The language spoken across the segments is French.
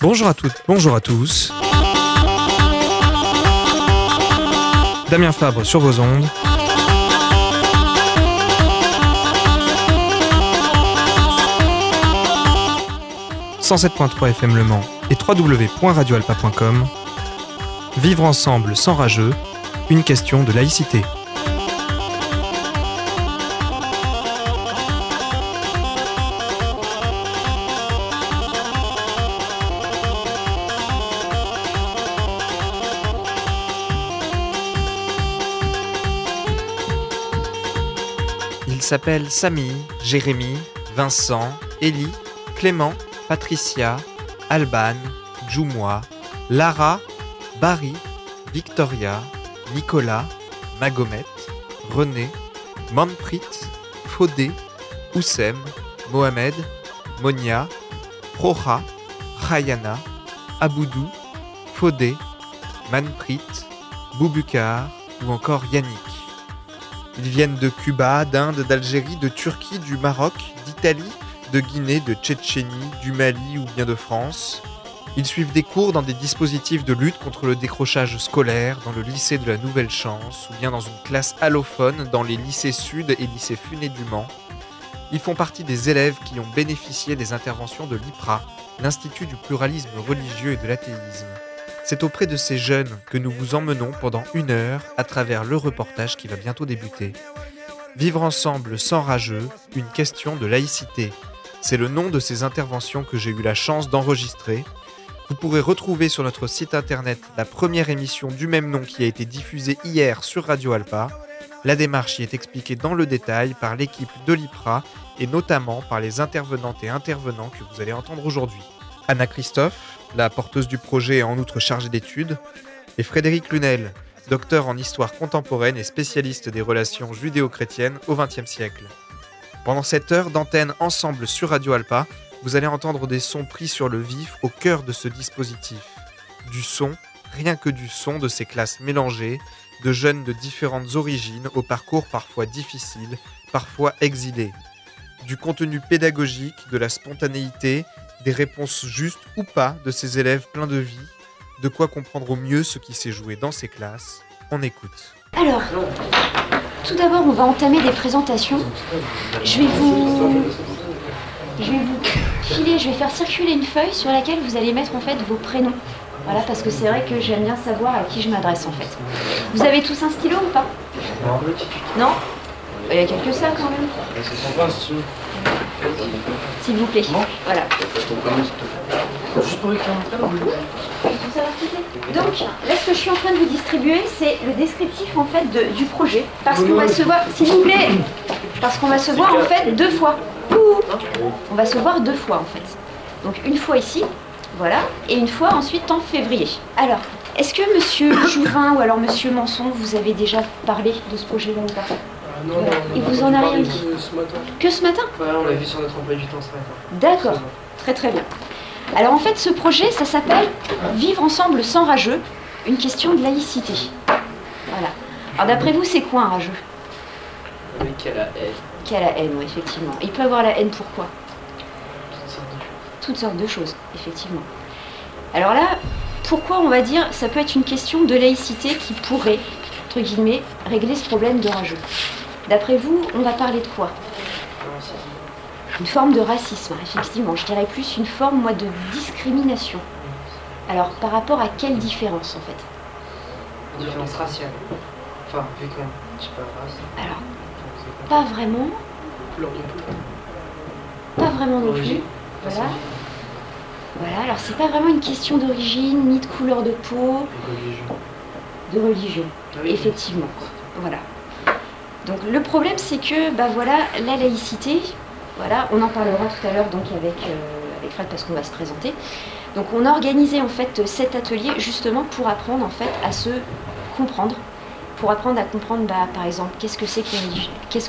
Bonjour à toutes, bonjour à tous. Damien Fabre sur vos ondes. « 107.3 FM Le Mans et www.radioalpa.com. Vivre ensemble sans rageux, une question de laïcité. » Ils s'appellent Samy, Jérémy, Vincent, Élie, Clément, Patricia, Alban, Djoumoua, Lara, Barry, Victoria, Nicolas, Magomet, René, Manprit, Fodé, Oussem, Mohamed, Monia, Proha, Rayana, Aboudou, Fodé, Manprit, Bouboukar ou encore Yannick. Ils viennent de Cuba, d'Inde, d'Algérie, de Turquie, du Maroc, d'Italie, de Guinée, de Tchétchénie, du Mali ou bien de France. Ils suivent des cours dans des dispositifs de lutte contre le décrochage scolaire, dans le lycée de la Nouvelle Chance ou bien dans une classe allophone dans les lycées Sud et lycée Funé du Mans. Ils font partie des élèves qui ont bénéficié des interventions de l'IPRA, l'Institut du pluralisme religieux et de l'athéisme. C'est auprès de ces jeunes que nous vous emmenons pendant 1 heure à travers le reportage qui va bientôt débuter. Vivre ensemble sans rageux, une question de laïcité. C'est le nom de ces interventions que j'ai eu la chance d'enregistrer. Vous pourrez retrouver sur notre site internet la première émission du même nom qui a été diffusée hier sur Radio Alpa. La démarche y est expliquée dans le détail par l'équipe de l'IPRA et notamment par les intervenantes et intervenants que vous allez entendre aujourd'hui. Anna Christophe, la porteuse du projet et en outre chargée d'études, et Frédéric Lunel, docteur en histoire contemporaine et spécialiste des relations judéo-chrétiennes au XXe siècle. Pendant cette heure d'antenne ensemble sur Radio Alpa, vous allez entendre des sons pris sur le vif au cœur de ce dispositif. Du son, rien que du son de ces classes mélangées, de jeunes de différentes origines, au parcours parfois difficile, parfois exilés. Du contenu pédagogique, de la spontanéité, des réponses justes ou pas de ces élèves pleins de vie, de quoi comprendre au mieux ce qui s'est joué dans ces classes. On écoute. Alors, tout d'abord, on va entamer des présentations. Je vais vous filer, je vais faire circuler une feuille sur laquelle vous allez mettre en fait vos prénoms. Voilà, parce que c'est vrai que j'aime bien savoir à qui je m'adresse en fait. Vous avez tous un stylo ou pas ? Non ? Il y a quelques sacs quand même. S'il vous plaît. Voilà. Juste pour écrire un prénom. Donc, là, ce que je suis en train de vous distribuer, c'est le descriptif en fait du projet. Parce qu'on va se voir, s'il vous plaît, parce qu'on va se voir en fait 2 fois. On va se voir 2 fois en fait. Donc une fois ici, voilà, et une fois ensuite en février. Alors, est-ce que Monsieur Jouvin ou alors Monsieur Manson, vous avez déjà parlé de ce projet-là ou pas ? Non, il vous en a rien dit ce matin. Que ce matin ? Ouais, on l'a vu sur notre emploi du temps ce matin. D'accord, très très bien. Alors en fait, ce projet, ça s'appelle « Vivre ensemble sans rageux, une question de laïcité ». Voilà. Alors d'après vous, c'est quoi un rageux ? Avec qui a la haine. Qui a la haine, oui, effectivement. Il peut avoir la haine pourquoi ? Toutes sortes de choses. Toutes sortes de choses, effectivement. Alors là, pourquoi on va dire ça peut être une question de laïcité qui pourrait, entre guillemets, régler ce problème de rageux ? D'après vous, on va parler de quoi ? Une forme de racisme, effectivement. Je dirais plus une forme, moi, de discrimination. Alors, par rapport à quelle différence, en fait ? Une différence raciale. Enfin, vu qu'on ne dit pas race. Alors, pas vraiment. Couleur de peau. Pas vraiment non plus. Origine. Voilà. Voilà, alors c'est pas vraiment une question d'origine, ni de couleur de peau, de religion. Ah oui. Effectivement. Voilà. Donc le problème c'est que voilà, la laïcité, voilà, on en parlera tout à l'heure donc avec Fred parce qu'on va se présenter. Donc on a organisé en fait cet atelier justement pour apprendre en fait à se comprendre, pour apprendre à comprendre par exemple qu'est-ce que c'est que les religions, qu'est-ce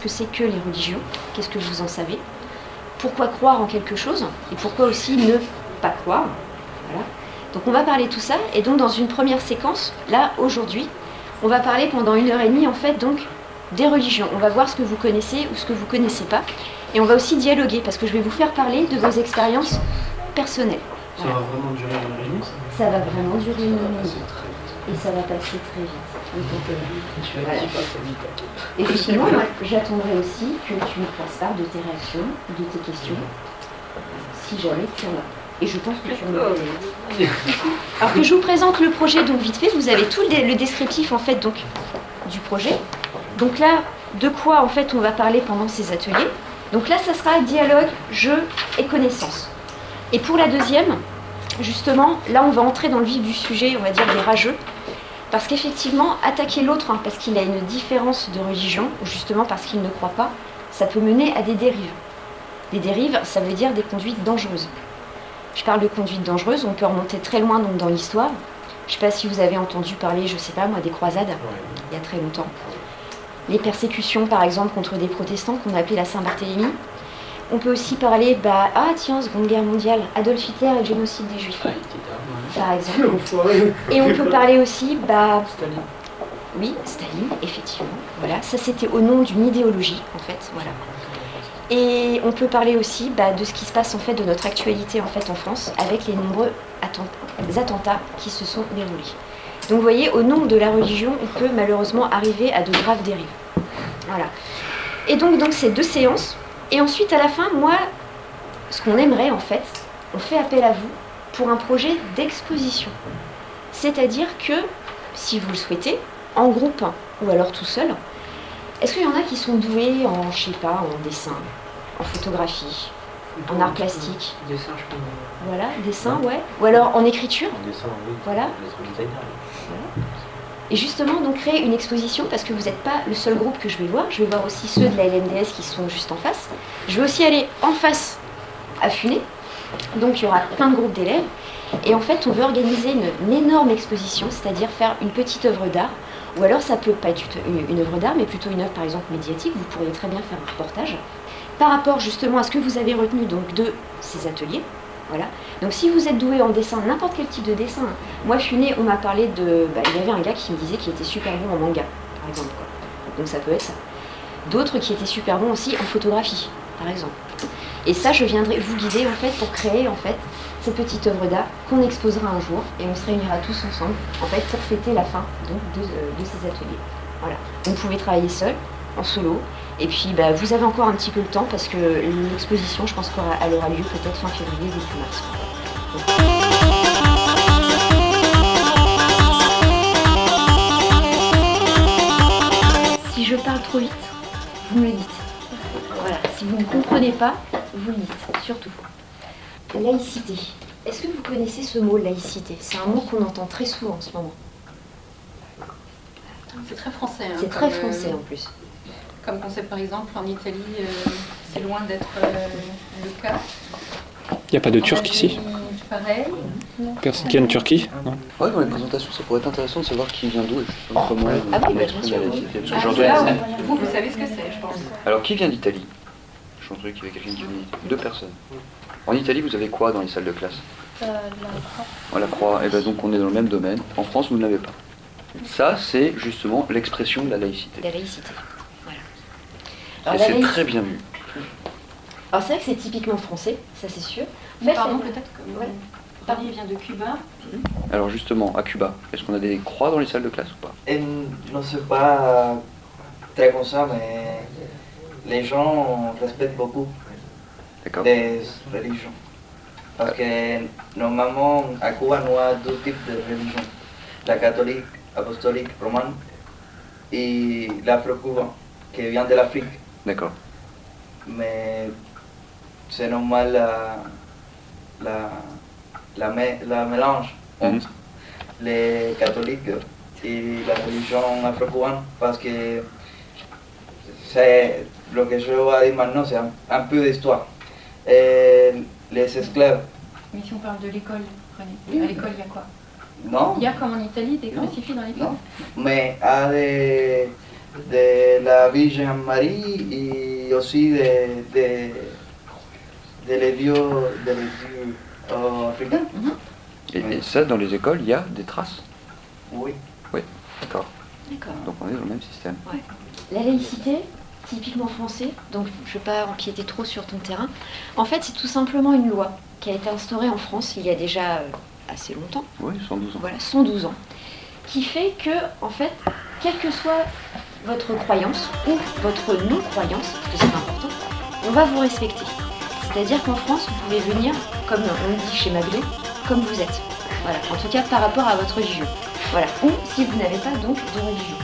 que vous en savez, pourquoi croire en quelque chose et pourquoi aussi ne pas croire. Voilà. Donc on va parler de tout ça et donc dans une première séquence, là aujourd'hui, on va parler pendant 1h30 en fait donc des religions. On va voir ce que vous connaissez ou ce que vous connaissez pas et on va aussi dialoguer parce que je vais vous faire parler de vos expériences personnelles. Ça va vraiment durer une réunion, ça? Ça va vraiment durer une minute. C'est très vite. Et ça va passer très vite. Je suis Voilà. actif assez vite. Et justement, moi, j'attendrai aussi que tu me fasses part de tes réactions, de tes questions, si jamais tu en as. Et je pense que tu en as. Alors que je vous présente le projet donc vite fait, vous avez tout le descriptif en fait donc du projet. Donc là, de quoi en fait on va parler pendant ces ateliers. Donc là, ça sera dialogue, jeu et connaissance. Et pour la deuxième, justement, là on va entrer dans le vif du sujet, on va dire des rageux. Parce qu'effectivement, attaquer l'autre parce qu'il a une différence de religion, ou justement parce qu'il ne croit pas, ça peut mener à des dérives. Des dérives, ça veut dire des conduites dangereuses. Je parle de conduite dangereuse, on peut remonter très loin donc, dans l'histoire. Je ne sais pas si vous avez entendu parler, je ne sais pas moi, des croisades, il y a très longtemps. Les persécutions, par exemple, contre des protestants qu'on appelait la Saint-Barthélemy. On peut aussi parler, Seconde Guerre mondiale, Adolf Hitler et le génocide des Juifs, par exemple. Et on peut parler aussi, Staline. oui, Staline, effectivement. Voilà, ça c'était au nom d'une idéologie, en fait, voilà. Et on peut parler aussi de ce qui se passe en fait de notre actualité en fait en France avec les nombreux attentats qui se sont déroulés. Donc vous voyez, au nom de la religion, on peut malheureusement arriver à de graves dérives. Voilà. Et donc ces 2 séances. Et ensuite à la fin, moi, ce qu'on aimerait en fait, on fait appel à vous pour un projet d'exposition. C'est-à-dire que, si vous le souhaitez, en groupe ou alors tout seul, est-ce qu'il y en a qui sont doués en, je sais pas, en dessin, en photographie, en art plastique? Dessin, je peux. Voilà, dessin, ouais. Ou alors en écriture, En dessin, oui. voilà. Designer. Et justement, donc créer une exposition, parce que vous n'êtes pas le seul groupe que je vais voir aussi ceux de la LMDS qui sont juste en face. Je vais aussi aller en face à Funès, donc il y aura plein de groupes d'élèves. Et en fait, on veut organiser une énorme exposition, c'est-à-dire faire une petite œuvre d'art. Ou alors ça peut pas être une œuvre d'art, mais plutôt une œuvre par exemple médiatique. Vous pourriez très bien faire un reportage par rapport justement à ce que vous avez retenu donc de ces ateliers. Voilà. Donc si vous êtes doué en dessin, n'importe quel type de dessin. Moi je suis née, on m'a parlé de... il y avait un gars qui me disait qu'il était super bon en manga, par exemple. Quoi. Donc ça peut être ça. D'autres qui étaient super bons aussi en photographie, par exemple. Et ça, je viendrai vous guider en fait pour créer en fait cette petite œuvre d'art qu'on exposera un jour et on se réunira tous ensemble en fait pour fêter la fin donc, de ces ateliers. Voilà. Vous pouvez travailler seul, en solo, et puis vous avez encore un petit peu le temps parce que l'exposition, je pense qu'elle aura lieu peut-être fin février, début mars. Si je parle trop vite, vous me le dites. Voilà. Si vous ne comprenez pas, vous le dites, surtout. Laïcité. Est-ce que vous connaissez ce mot laïcité? C'est un mot qu'on entend très souvent en ce moment. C'est très français. Hein, c'est très français en plus. Comme concept par exemple, en Italie, c'est loin d'être le cas. Il n'y a pas de Turc ici? Pareil. Personne qui vient de Turquie? Non. Ouais, dans les présentations, ça pourrait être intéressant de savoir qui vient d'où et justement comment Ah oui, on bien exprime sûr. la laïcité. Parce que Ah, j'ai entendu- là, vous savez ce que c'est, je pense. Alors, qui vient d'Italie? J'ai entendu qu'il y avait quelqu'un qui vient d'Italie. 2 personnes. En Italie, vous avez quoi dans les salles de classe? La croix. Et bien donc, on est dans le même domaine. En France, vous ne l'avez pas. Ça, c'est justement l'expression de la laïcité. La laïcité. Voilà. Et Alors, la c'est laïcité- très bien vu. Alors c'est vrai que c'est typiquement français, ça c'est sûr. En fait, Pardon, peut-être que Ouais. Paris vient de Cuba. Alors justement, à Cuba, est-ce qu'on a des croix dans les salles de classe ou pas? Je ne sais pas très comme ça, mais les gens respectent beaucoup D'accord. les religions. Parce que normalement, à Cuba, nous avons 2 types de religions. La catholique, apostolique, romane, et l'afro-cubain, qui vient de l'Afrique. D'accord. Mais c'est normal la mélange entre les catholiques et la religion afro-cubaine parce que c'est ce que je vais dire maintenant, c'est un peu d'histoire. Les esclaves, Mais si on parle de l'école, René, à l'école, il y a quoi? non, Il y a comme en Italie des crucifix dans l'école? non, mais à de la Virgen Marie et aussi de les dieux africains. Et ça, dans les écoles, il y a des traces? Oui. Oui. D'accord. D'accord. Donc on est dans le même système. La laïcité, typiquement français, donc je ne vais pas empiéter trop sur ton terrain. En fait, c'est tout simplement une loi qui a été instaurée en France il y a déjà assez longtemps. Oui, 112 ans. Voilà, 112 ans. Qui fait que, en fait, quelle que soit votre croyance ou votre non-croyance, parce que c'est important, on va vous respecter. C'est-à-dire qu'en France, vous pouvez venir, comme on dit chez Maglé, comme vous êtes. Voilà, en tout cas par rapport à votre religion. Voilà, ou si vous n'avez pas donc de religion.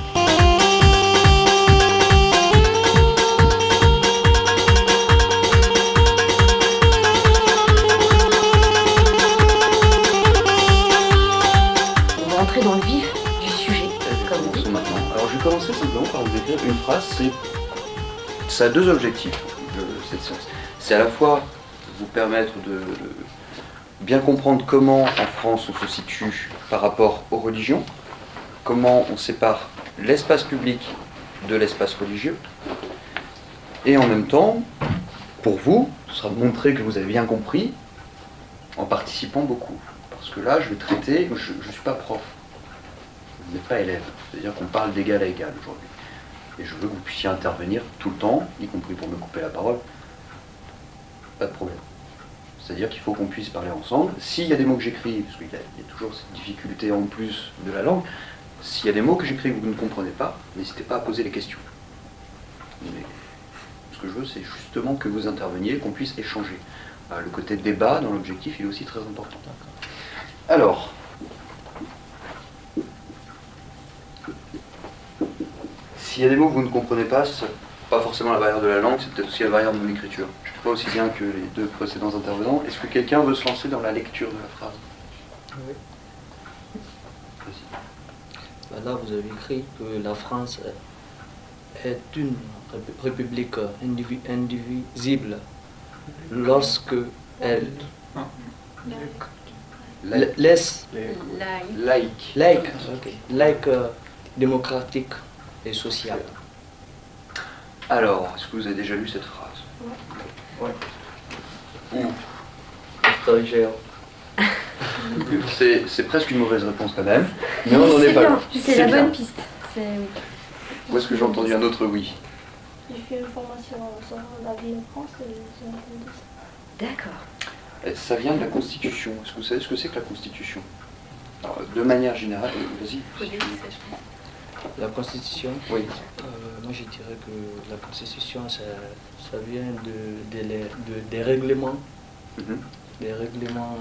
On va entrer dans le vif du sujet, comme on dit. Maintenant. Alors je vais commencer simplement par vous écrire une phrase. Ça a deux objectifs, cette séance. C'est à la fois vous permettre de bien comprendre comment en France on se situe par rapport aux religions, comment on sépare l'espace public de l'espace religieux, et en même temps, pour vous, ce sera de montrer que vous avez bien compris en participant beaucoup. Parce que là, je vais traiter, je ne suis pas prof, vous n'êtes pas élève, c'est-à-dire qu'on parle d'égal à égal aujourd'hui. Et je veux que vous puissiez intervenir tout le temps, y compris pour me couper la parole, pas de problème. C'est-à-dire qu'il faut qu'on puisse parler ensemble. S'il y a des mots que j'écris, parce qu'il y a toujours cette difficulté en plus de la langue, s'il y a des mots que j'écris que vous ne comprenez pas, n'hésitez pas à poser les questions. Mais ce que je veux, c'est justement que vous interveniez, qu'on puisse échanger. Le côté débat dans l'objectif, il est aussi très important. Alors, s'il y a des mots que vous ne comprenez pas, c'est pas forcément la barrière de la langue, c'est peut-être aussi la barrière de mon écriture. Je ne fais pas aussi bien que les deux précédents intervenants. Est-ce que quelqu'un veut se lancer dans la lecture de la phrase? Oui. Vas-y. Là, vous avez écrit que la France est une république indivisible lorsque elle laisse laïque, démocratique et sociale. Alors, est-ce que vous avez déjà lu cette phrase? Oui. Où? Géo. C'est presque une mauvaise réponse quand même, mais on n'en est pas loin. C'est la bien. bonne piste. Où est-ce que j'ai entendu un autre oui? J'ai fait une formation sur la vie en France et j'ai entendu ça. D'accord. Ça vient de la Constitution. Est-ce que vous savez ce que c'est que la Constitution? Alors, de manière générale, vas-y. La Constitution, Oui. moi je dirais que la Constitution, ça vient des règlements, des règlements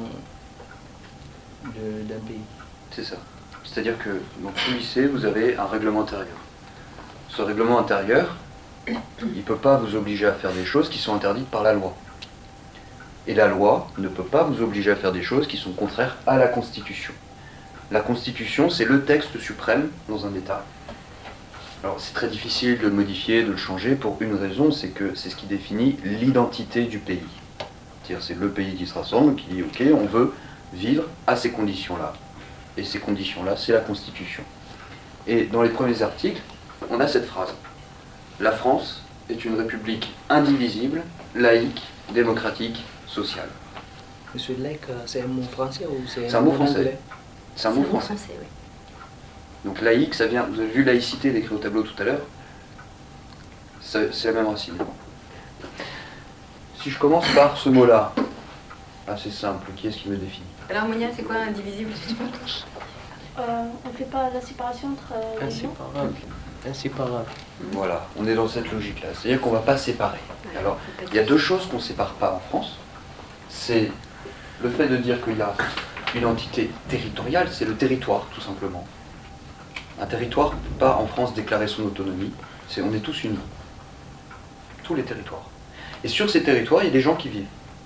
d'un pays. C'est ça. C'est-à-dire que dans tout lycée, vous avez un règlement intérieur. Ce règlement intérieur, il ne peut pas vous obliger à faire des choses qui sont interdites par la loi. Et la loi ne peut pas vous obliger à faire des choses qui sont contraires à la Constitution. La Constitution, c'est le texte suprême dans un État. Alors c'est très difficile de le modifier, de le changer pour une raison, c'est que c'est ce qui définit l'identité du pays. C'est-à-dire c'est le pays qui se rassemble, qui dit ok, on veut vivre à ces conditions-là. Et ces conditions-là, c'est la Constitution. Et dans les premiers articles, on a cette phrase. La France est une république indivisible, laïque, démocratique, sociale. Monsieur laïque, c'est un mot français ou c'est un mot mot français. anglais? C'est un mot français. Oui. Donc laïque, ça vient, vous avez vu laïcité décrit au tableau tout à l'heure, c'est la même racine. Si je commence par ce mot-là, assez simple, qui est-ce qui me définit? Alors Monia, c'est quoi indivisible? On ne fait pas la séparation entre les gens. Inséparable. Voilà, on est dans cette logique-là, c'est-à-dire qu'on ne va pas séparer. Alors, il y a deux choses qu'on ne sépare pas en France, c'est le fait de dire qu'il y a une entité territoriale, c'est le territoire, tout simplement. Un territoire ne peut pas en France déclarer son autonomie, on est tous unis. Tous les territoires. Et sur ces territoires, il y a des gens qui vivent.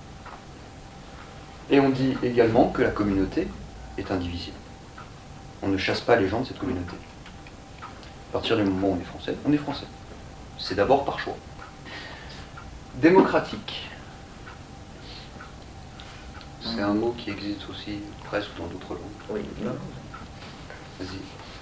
Et on dit également que la communauté est indivisible. On ne chasse pas les gens de cette communauté. À partir du moment où on est français. C'est d'abord par choix. Démocratique. C'est un mot qui existe aussi presque dans d'autres langues. Oui. Vas-y.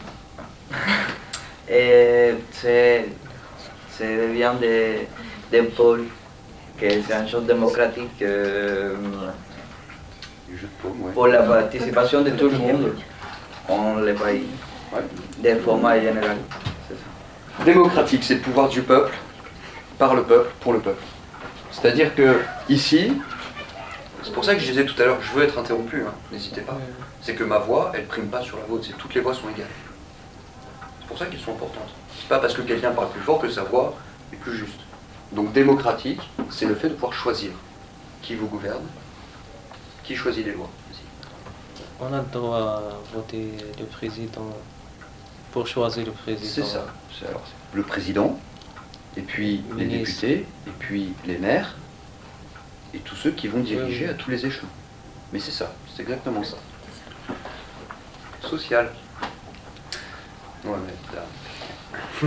Se vient d'un pôle que c'est une chose démocratique Du jeu de paume, ouais. pour la participation de tout le monde en le pays, Ouais. de format général. C'est ça. Démocratique, c'est le pouvoir du peuple par le peuple, pour le peuple. C'est-à-dire que ici, c'est pour ça que je disais tout à l'heure, je veux être interrompu, hein, n'hésitez pas. C'est que ma voix, elle prime pas sur la vôtre, c'est toutes les voix sont égales. C'est pour ça qu'elles sont importantes. C'est pas parce que quelqu'un parle plus fort que sa voix est plus juste. Donc démocratique, c'est le fait de pouvoir choisir qui vous gouverne, qui choisit les lois. On a le droit à voter le président pour choisir le président. C'est ça. Alors, le président, et puis les députés, et puis les maires, et tous ceux qui vont diriger à tous les échelons. Mais c'est ça, c'est exactement ça. Social. Ouais, mais là.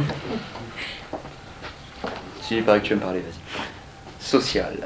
Si, il paraît que tu veux me parler, vas-y. Social.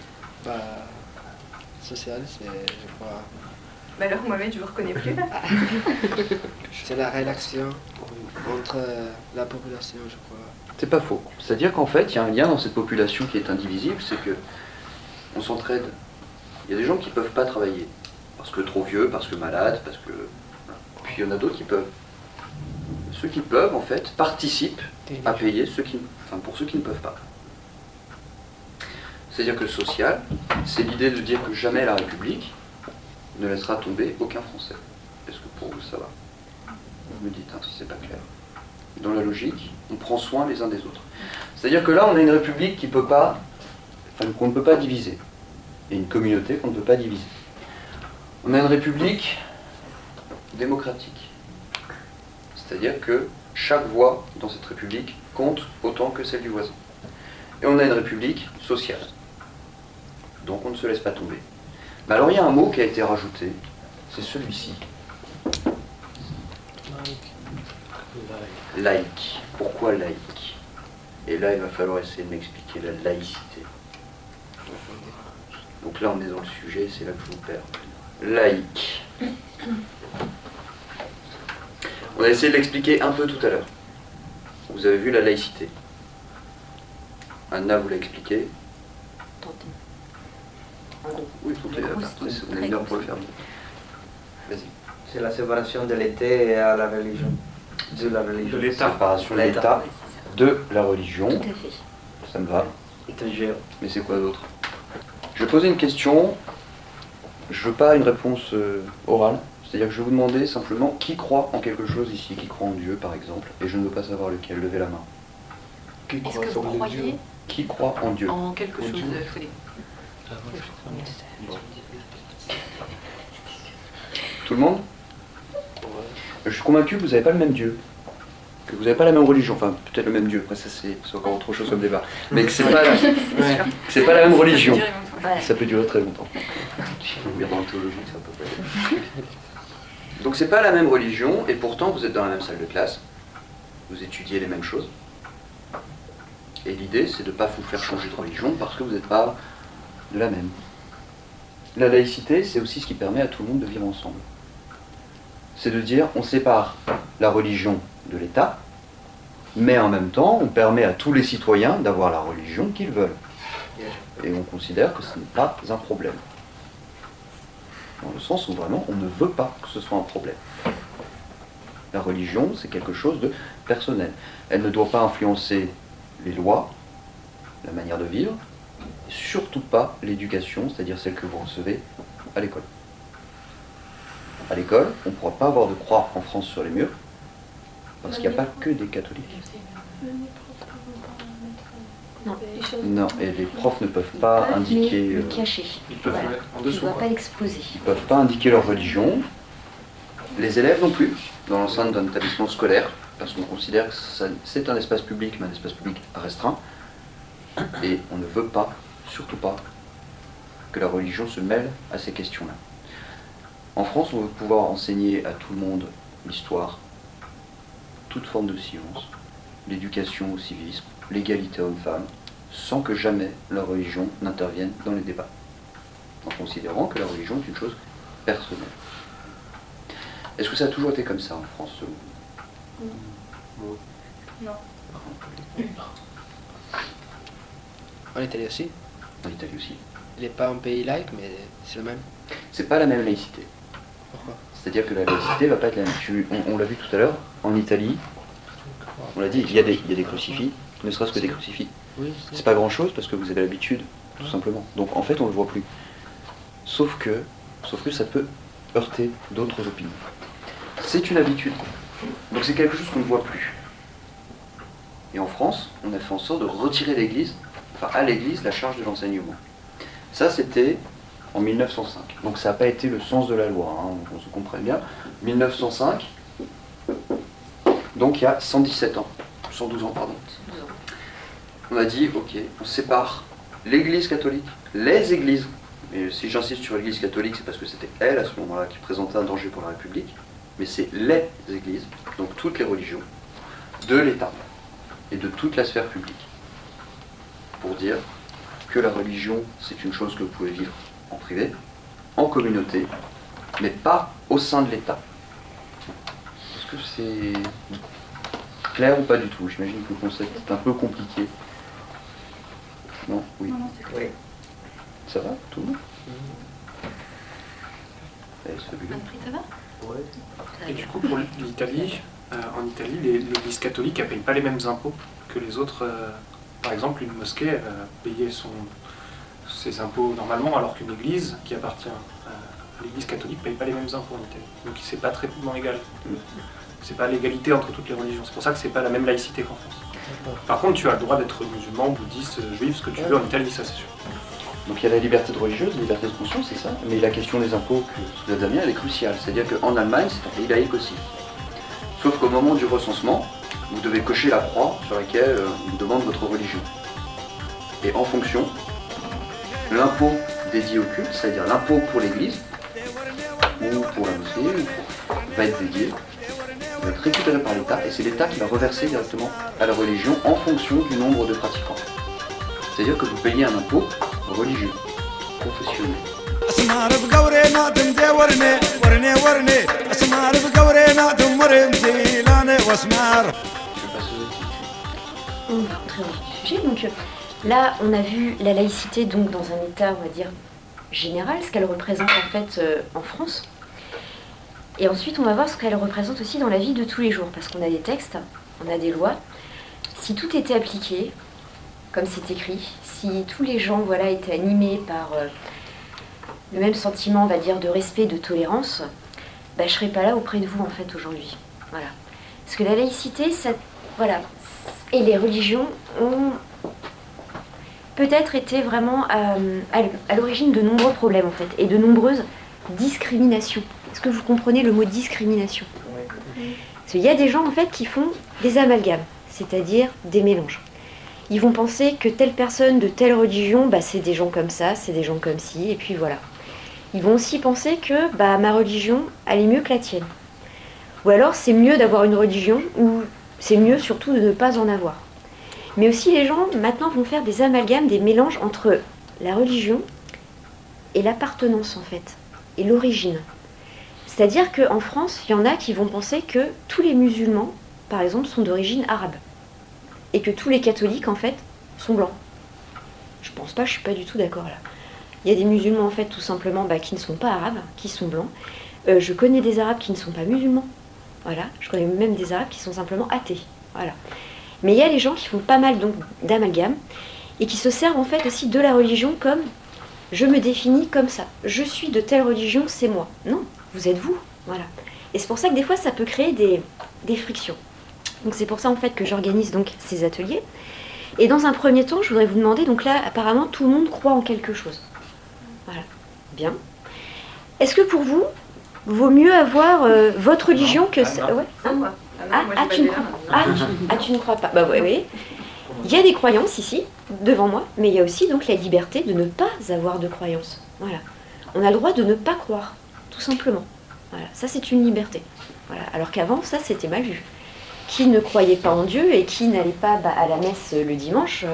Social, c'est, je crois... Bah alors Mohamed, je vous reconnais plus. C'est la relation entre la population, je crois. C'est pas faux. C'est-à-dire qu'en fait, il y a un lien dans cette population qui est indivisible, c'est que on s'entraide. Il y a des gens qui peuvent pas travailler, parce que trop vieux, parce que malades, parce que... Puis il y en a d'autres qui peuvent. Ceux qui peuvent, en fait, participent à payer pour ceux qui ne peuvent pas. C'est-à-dire que le social, c'est l'idée de dire que jamais la République ne laissera tomber aucun Français. Est-ce que pour vous ça va? Vous me dites si c'est pas clair. Dans la logique, on prend soin les uns des autres. C'est-à-dire que là, on a une République qu'on ne peut pas diviser. Et une communauté qu'on ne peut pas diviser. On a une République démocratique. C'est-à-dire que chaque voix dans cette République compte autant que celle du voisin. Et on a une République sociale. Donc on ne se laisse pas tomber. Mais alors il y a un mot qui a été rajouté, c'est celui-ci. Laïque. Pourquoi laïque? Et là il va falloir essayer de m'expliquer la laïcité. Donc là on est dans le sujet, c'est là que je vous perds. Laïque. On a essayé de l'expliquer un peu tout à l'heure. Vous avez vu la laïcité. Anna vous l'a expliqué. Oui, tentez. On a une heure pour le faire. Vas-y. C'est la séparation de l'État et à la religion. De la religion. De l'État. Séparation de l'État de la religion. Tout à fait. Ça me va. Mais c'est quoi d'autre? Je vais poser une question. Je veux pas une réponse orale. C'est-à-dire que je vais vous demander simplement qui croit en quelque chose ici, qui croit en Dieu par exemple, et je ne veux pas savoir lequel, levez la main. Est-ce que vous croyez Qui croit en Dieu? En quelque chose, Frédéric. Tout le monde? Je suis convaincu que vous n'avez pas le même Dieu, que vous n'avez pas la même religion, enfin peut-être le même Dieu, après ça c'est encore autre chose comme débat, mais que c'est pas, c'est pas la même religion. Ça peut durer très longtemps. Dans la théologie, ça peut pas être. Donc c'est pas la même religion, et pourtant vous êtes dans la même salle de classe, vous étudiez les mêmes choses, et l'idée c'est de ne pas vous faire changer de religion parce que vous n'êtes pas de la même. La laïcité, c'est aussi ce qui permet à tout le monde de vivre ensemble. C'est de dire, on sépare la religion de l'État, mais en même temps, on permet à tous les citoyens d'avoir la religion qu'ils veulent. Et on considère que ce n'est pas un problème. Dans le sens où vraiment, on ne veut pas que ce soit un problème. La religion, c'est quelque chose de personnel. Elle ne doit pas influencer les lois, la manière de vivre, et surtout pas l'éducation, c'est-à-dire celle que vous recevez à l'école. À l'école, on ne pourra pas avoir de croix en France sur les murs, parce qu'il n'y a pas que des catholiques. Non, et les profs ne peuvent pas indiquer... le cacher. Ils peuvent mettre en dessous. Tu ne dois pas l'exposer. Ils ne peuvent pas indiquer leur religion. Les élèves non plus, dans l'enceinte d'un établissement scolaire, parce qu'on considère que c'est un espace public, mais un espace public restreint. Et on ne veut pas, surtout pas, que la religion se mêle à ces questions-là. En France, on veut pouvoir enseigner à tout le monde l'histoire, toute forme de science, l'éducation au civisme, l'égalité homme-femme, sans que jamais la religion n'intervienne dans les débats, en considérant que la religion est une chose personnelle. Est-ce que ça a toujours été comme ça en France, selon vous? Non. En Italie aussi. En Italie aussi. Il n'est pas un pays laïque, mais c'est le même. C'est pas la même laïcité. Pourquoi? C'est-à-dire que la laïcité va pas être la même. On l'a vu tout à l'heure, en Italie, on l'a dit, il y a des crucifix, ne serait-ce que des crucifix. Oui, C'est pas grand-chose parce que vous avez l'habitude, tout simplement. Donc en fait, on le voit plus. Sauf que ça peut heurter d'autres opinions. C'est une habitude. Donc c'est quelque chose qu'on ne voit plus. Et en France, on a fait en sorte de retirer à l'église, la charge de l'enseignement. Ça, c'était en 1905. Donc ça n'a pas été le sens de la loi, hein, on se comprenne bien. 1905, donc il y a 117 ans, 112 ans, pardon. On a dit, ok, on sépare l'église catholique, les églises, et si j'insiste sur l'église catholique, c'est parce que c'était elle, à ce moment-là, qui présentait un danger pour la République, mais c'est les églises, donc toutes les religions, de l'État et de toute la sphère publique. Pour dire que la religion, c'est une chose que vous pouvez vivre en privé, en communauté, mais pas au sein de l'État. Est-ce que c'est clair ou pas du tout? J'imagine que le concept est un peu compliqué. Non? Oui. Oui. Ça va? Tout le monde? C'est fabuleux. Ça va? Ouais. Et du coup, pour l'Italie, en Italie, l'église catholique ne paye pas les mêmes impôts que les autres. Par exemple, une mosquée, elle va payer ses impôts normalement, alors qu'une église qui appartient à l'église catholique ne paye pas les mêmes impôts en Italie. Donc c'est pas traitement égal. C'est pas l'égalité entre toutes les religions. C'est pour ça que c'est pas la même laïcité qu'en France. Par contre, tu as le droit d'être musulman, bouddhiste, juif, ce que tu veux en Italie, ça c'est sûr. Donc il y a la liberté de religieuse, la liberté de conscience, c'est ça. Mais la question des impôts que soulève Damien, elle est cruciale. C'est-à-dire qu'en Allemagne, c'est un pays laïque aussi. Sauf qu'au moment du recensement, vous devez cocher la croix sur laquelle on vous demande votre religion. Et en fonction, l'impôt dédié au culte, c'est-à-dire l'impôt pour l'église, ou pour la mosquée, va être dédié, va être récupéré par l'État, et c'est l'État qui va reverser directement à la religion en fonction du nombre de pratiquants. C'est-à-dire que vous payez un impôt religieux, confessionnel. On va rentrer dans le sujet. Donc là, on a vu la laïcité donc dans un état, on va dire, général, ce qu'elle représente en fait en France. Et ensuite, on va voir ce qu'elle représente aussi dans la vie de tous les jours, parce qu'on a des textes, on a des lois. Si tout était appliqué, comme c'est écrit, si tous les gens voilà, étaient animés par le même sentiment, on va dire, de respect, de tolérance, bah, je ne serais pas là auprès de vous, en fait, aujourd'hui. Voilà. Parce que la laïcité, ça, voilà, et les religions ont peut-être été vraiment à l'origine de nombreux problèmes, en fait, et de nombreuses discriminations. Est-ce que vous comprenez le mot discrimination? Parce qu'il y a des gens, en fait, qui font des amalgames, c'est-à-dire des mélanges. Ils vont penser que telle personne de telle religion, bah, c'est des gens comme ça, c'est des gens comme ci, et puis voilà. Ils vont aussi penser que bah, ma religion, elle est mieux que la tienne. Ou alors, c'est mieux d'avoir une religion, ou c'est mieux surtout de ne pas en avoir. Mais aussi, les gens, maintenant, vont faire des amalgames, des mélanges entre la religion et l'appartenance, en fait, et l'origine. C'est-à-dire qu'en France, il y en a qui vont penser que tous les musulmans, par exemple, sont d'origine arabe. Et que tous les catholiques, en fait, sont blancs. Je pense pas, je suis pas du tout d'accord là. Il y a des musulmans, en fait, tout simplement, bah, qui ne sont pas arabes, qui sont blancs. Je connais des arabes qui ne sont pas musulmans. Voilà. Je connais même des arabes qui sont simplement athées. Voilà. Mais il y a les gens qui font pas mal donc d'amalgame et qui se servent, en fait, aussi de la religion comme je me définis comme ça. Je suis de telle religion, c'est moi. Non, vous êtes vous. Voilà. Et c'est pour ça que des fois, ça peut créer des frictions. Donc c'est pour ça en fait que j'organise donc ces ateliers. Et dans un premier temps, je voudrais vous demander, donc là apparemment tout le monde croit en quelque chose. Voilà, bien. Est-ce que pour vous, vaut mieux avoir votre religion que... Ouais. Tu ne crois pas. Tu ne crois pas. Bah oui. Il y a des croyances ici, devant moi, mais il y a aussi donc la liberté de ne pas avoir de croyances. Voilà. On a le droit de ne pas croire, tout simplement. Voilà, ça c'est une liberté. Voilà. Alors qu'avant, ça c'était mal vu. Qui ne croyait pas en Dieu et qui n'allait pas à la messe le dimanche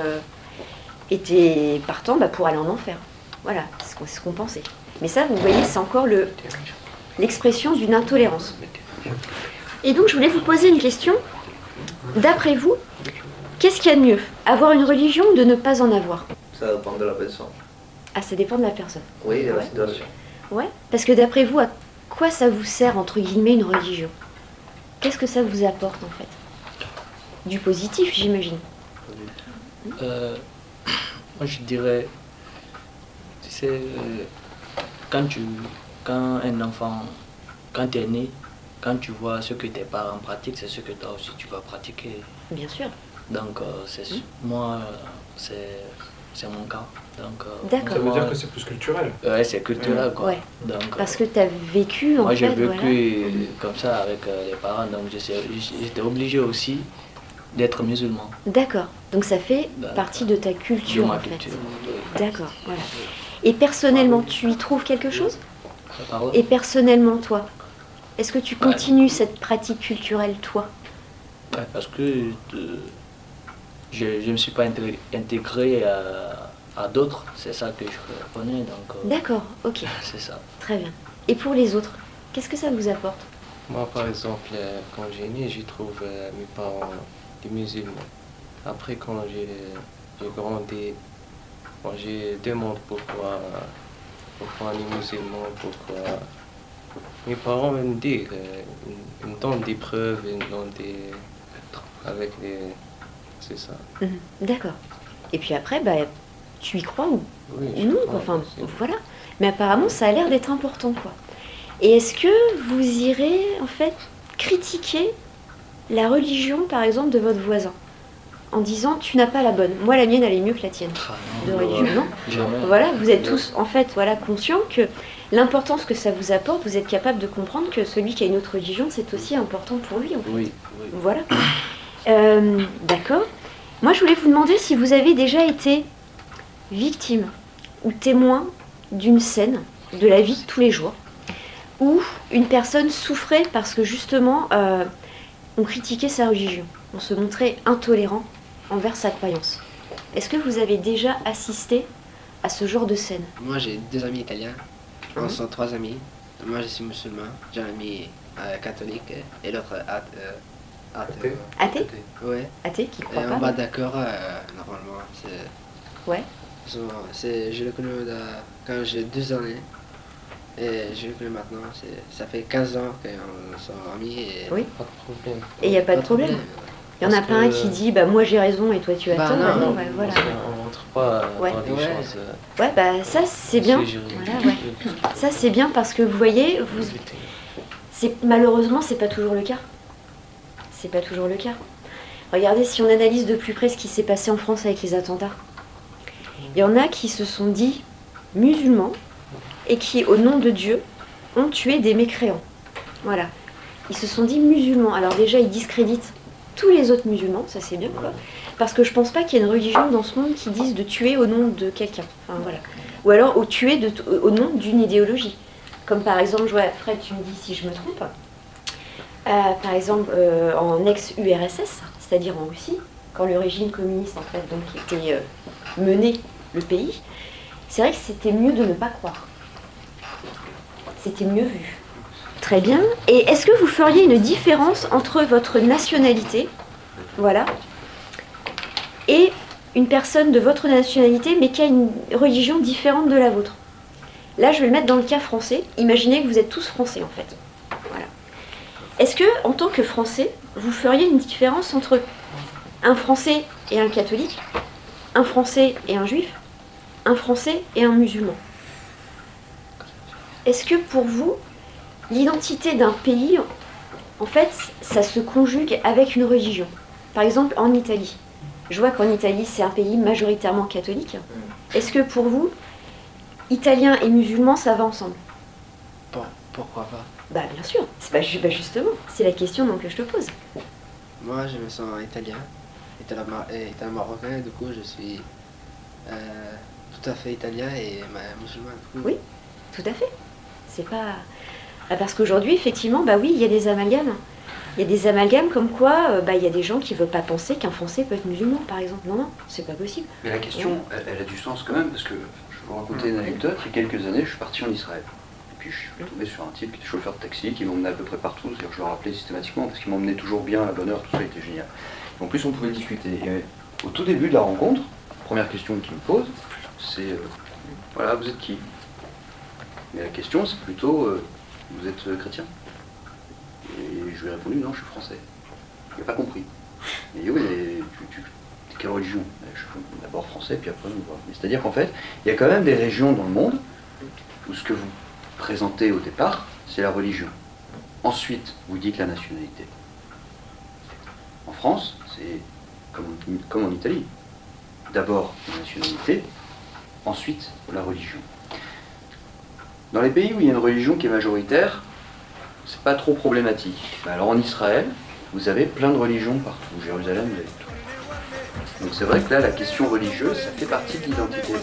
était partant pour aller en enfer. Voilà, c'est ce qu'on pensait. Mais ça, vous voyez, c'est encore l'expression d'une intolérance. Et donc, je voulais vous poser une question. D'après vous, qu'est-ce qu'il y a de mieux? Avoir une religion ou de ne pas en avoir? Ça dépend de la personne. Ah, ça dépend de la personne. Oui, de la situation. Ouais, parce que d'après vous, à quoi ça vous sert, entre guillemets, une religion? Qu'est-ce que ça vous apporte, en fait? Du positif, j'imagine. Moi, je dirais, tu sais, quand un enfant, quand tu es né, quand tu vois ce que tes parents pratiquent, c'est ce que toi aussi tu vas pratiquer. Bien sûr. Donc, moi, c'est mon cas. Donc, d'accord. Ça veut dire que c'est plus culturel. Ouais, c'est culturel, quoi. Ouais. Donc, parce que tu as vécu, en moi, fait. j'ai vécu comme ça avec les parents, donc j'étais obligé aussi d'être musulman. D'accord. Donc ça fait partie de ta culture, De ma en fait. culture. D'accord, voilà. Et personnellement, tu y trouves quelque chose? Pardon? Et personnellement, toi, est-ce que tu continues cette pratique culturelle, toi? Ouais, parce que je ne me suis pas intégré à d'autres, c'est ça que je connais. Donc, d'accord, ok. C'est ça. Très bien. Et pour les autres, qu'est-ce que ça vous apporte? Moi, par exemple, quand j'ai né, je trouve mes parents des musulmans. Après, quand j'ai grandi, moi, je demande pourquoi on est musulman, pourquoi. Mes parents me disent, ils me donnent des preuves, ils me donnent des. Avec les. C'est ça. D'accord. Et puis après, tu y crois ou Oui, non, quoi. Enfin, voilà. Mais apparemment, ça a l'air d'être important, quoi. Et est-ce que vous irez, en fait, critiquer la religion, par exemple, de votre voisin, en disant tu n'as pas la bonne. Moi, la mienne, elle est mieux que la tienne. De religion, non ? Voilà, vous êtes tous, en fait, voilà, conscients que l'importance que ça vous apporte, vous êtes capable de comprendre que celui qui a une autre religion, c'est aussi important pour lui, en fait. Oui. Voilà. D'accord. Moi, je voulais vous demander si vous avez déjà été victime ou témoin d'une scène de la vie de tous les jours où une personne souffrait parce que justement on critiquait sa religion, on se montrait intolérant envers sa croyance. Est-ce que vous avez déjà assisté à ce genre de scène ? Moi j'ai 2 amis italiens, on sont 3 amis. Moi je suis musulman, j'ai un ami catholique et l'autre athée. Athée ? Ouais. Athée qui croit et pas. on va d'accord normalement. Ouais. Je le connais quand j'ai 2 années. Et je le connais maintenant, ça fait 15 ans qu'on sont amis. Et oui. Pas de problème. Et il n'y a pas de problème. Il n'y en a pas un qui dit moi j'ai raison et toi tu as tort. Non, voilà. On rentre pas dans des choses. Ouais, ça c'est bien. Voilà, ouais. Ça c'est bien parce que vous voyez, malheureusement c'est pas toujours le cas. C'est pas toujours le cas. Regardez, si on analyse de plus près ce qui s'est passé en France avec les attentats, il y en a qui se sont dit musulmans et qui, au nom de Dieu, ont tué des mécréants. Voilà. Ils se sont dit musulmans. Alors déjà, ils discréditent tous les autres musulmans, ça c'est bien, quoi. Parce que je pense pas qu'il y ait une religion dans ce monde qui dise de tuer au nom de quelqu'un. Enfin, voilà. Ou alors tuer au nom d'une idéologie. Comme par exemple, je vois, Fred, tu me dis si je me trompe. Par exemple, en ex-URSS, c'est-à-dire en Russie, quand le régime communiste en fait donc était mené le pays, c'est vrai que c'était mieux de ne pas croire. C'était mieux vu. Très bien. Et est-ce que vous feriez une différence entre votre nationalité, voilà, et une personne de votre nationalité mais qui a une religion différente de la vôtre ? Là, je vais le mettre dans le cas français. Imaginez que vous êtes tous français en fait. Voilà. Est-ce que, en tant que Français, vous feriez une différence entre un Français et un catholique, un Français et un juif, un Français et un musulman ? Est-ce que pour vous, l'identité d'un pays, en fait, ça se conjugue avec une religion ? Par exemple, en Italie. Je vois qu'en Italie, c'est un pays majoritairement catholique. Est-ce que pour vous, Italiens et musulmans, ça va ensemble ? Pourquoi pas ? Bien sûr, justement, c'est la question donc, que je te pose. Moi, je me sens italien, italien marocain, et du coup, je suis tout à fait italien et musulman. Oui, tout à fait. C'est pas... parce qu'aujourd'hui, effectivement, oui, il y a des amalgames. Il y a des amalgames comme quoi, il y a des gens qui ne veulent pas penser qu'un Français peut être musulman, par exemple. Non, c'est pas possible. Mais la question, elle a du sens quand même, parce que je vais vous raconter une anecdote. Il y a quelques années, je suis parti en Israël. Et puis je suis tombé sur un type qui était chauffeur de taxi, qui m'emmenait à peu près partout. C'est-à-dire que je le rappelais systématiquement, parce qu'il m'emmenait toujours bien, à la bonne heure, tout ça était génial. Et en plus, on pouvait discuter. Et au tout début de la rencontre, première question qu'il me pose, c'est voilà, vous êtes qui ? Mais la question, c'est plutôt vous êtes chrétien ? Et je lui ai répondu non, je suis français. Il n'a pas compris. Il m'a dit oui, mais tu es quelle religion? Je suis d'abord français, puis après on voit. Mais c'est-à-dire qu'en fait, il y a quand même des régions dans le monde où ce que vous présentez au départ, c'est la religion. Ensuite, vous dites la nationalité. En France, c'est comme en Italie. D'abord la nationalité, ensuite la religion. Dans les pays où il y a une religion qui est majoritaire, c'est pas trop problématique. Alors en Israël, vous avez plein de religions partout. Jérusalem, vous avez tout. Donc c'est vrai que là, la question religieuse, ça fait partie de l'identité.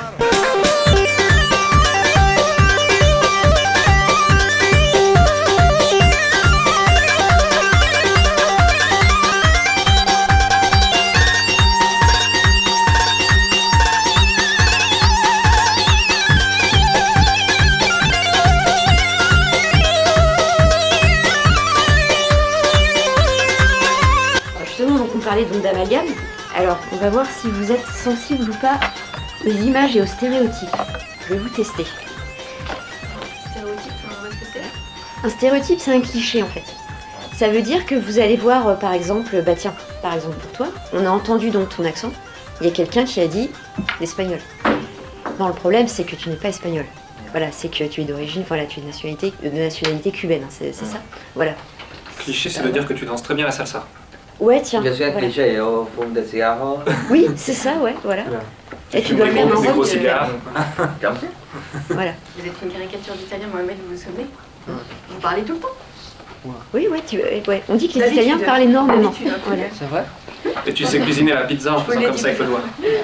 Donc d'amalgame. Alors, on va voir si vous êtes sensible ou pas aux images et aux stéréotypes. Je vais vous tester. Stéréotype, on voit ce que c'est? Un stéréotype, c'est un cliché en fait. Ça veut dire que vous allez voir, par exemple, bah tiens, par exemple pour toi, on a entendu donc ton accent, il y a quelqu'un qui a dit l'espagnol. Non, le problème, c'est que tu n'es pas espagnol. Voilà, c'est que tu es d'origine, voilà, tu es de nationalité cubaine, hein, c'est ça. Voilà. Cliché, ça veut dire que tu danses très bien la salsa. Ouais, tiens. Je suis un voilà. cliché, on fume des cigares. Oui, c'est ça, ouais, voilà. Et tu dois le faire des gros cigares. Voilà. Vous êtes une caricature d'italien, Mohamed, vous vous souvenez? Vous parlez tout le temps? Oui, ouais, on dit que les Italiens parlent énormément. Voilà. C'est vrai? Et tu sais cuisiner la pizza en faisant comme ça avec le doigt.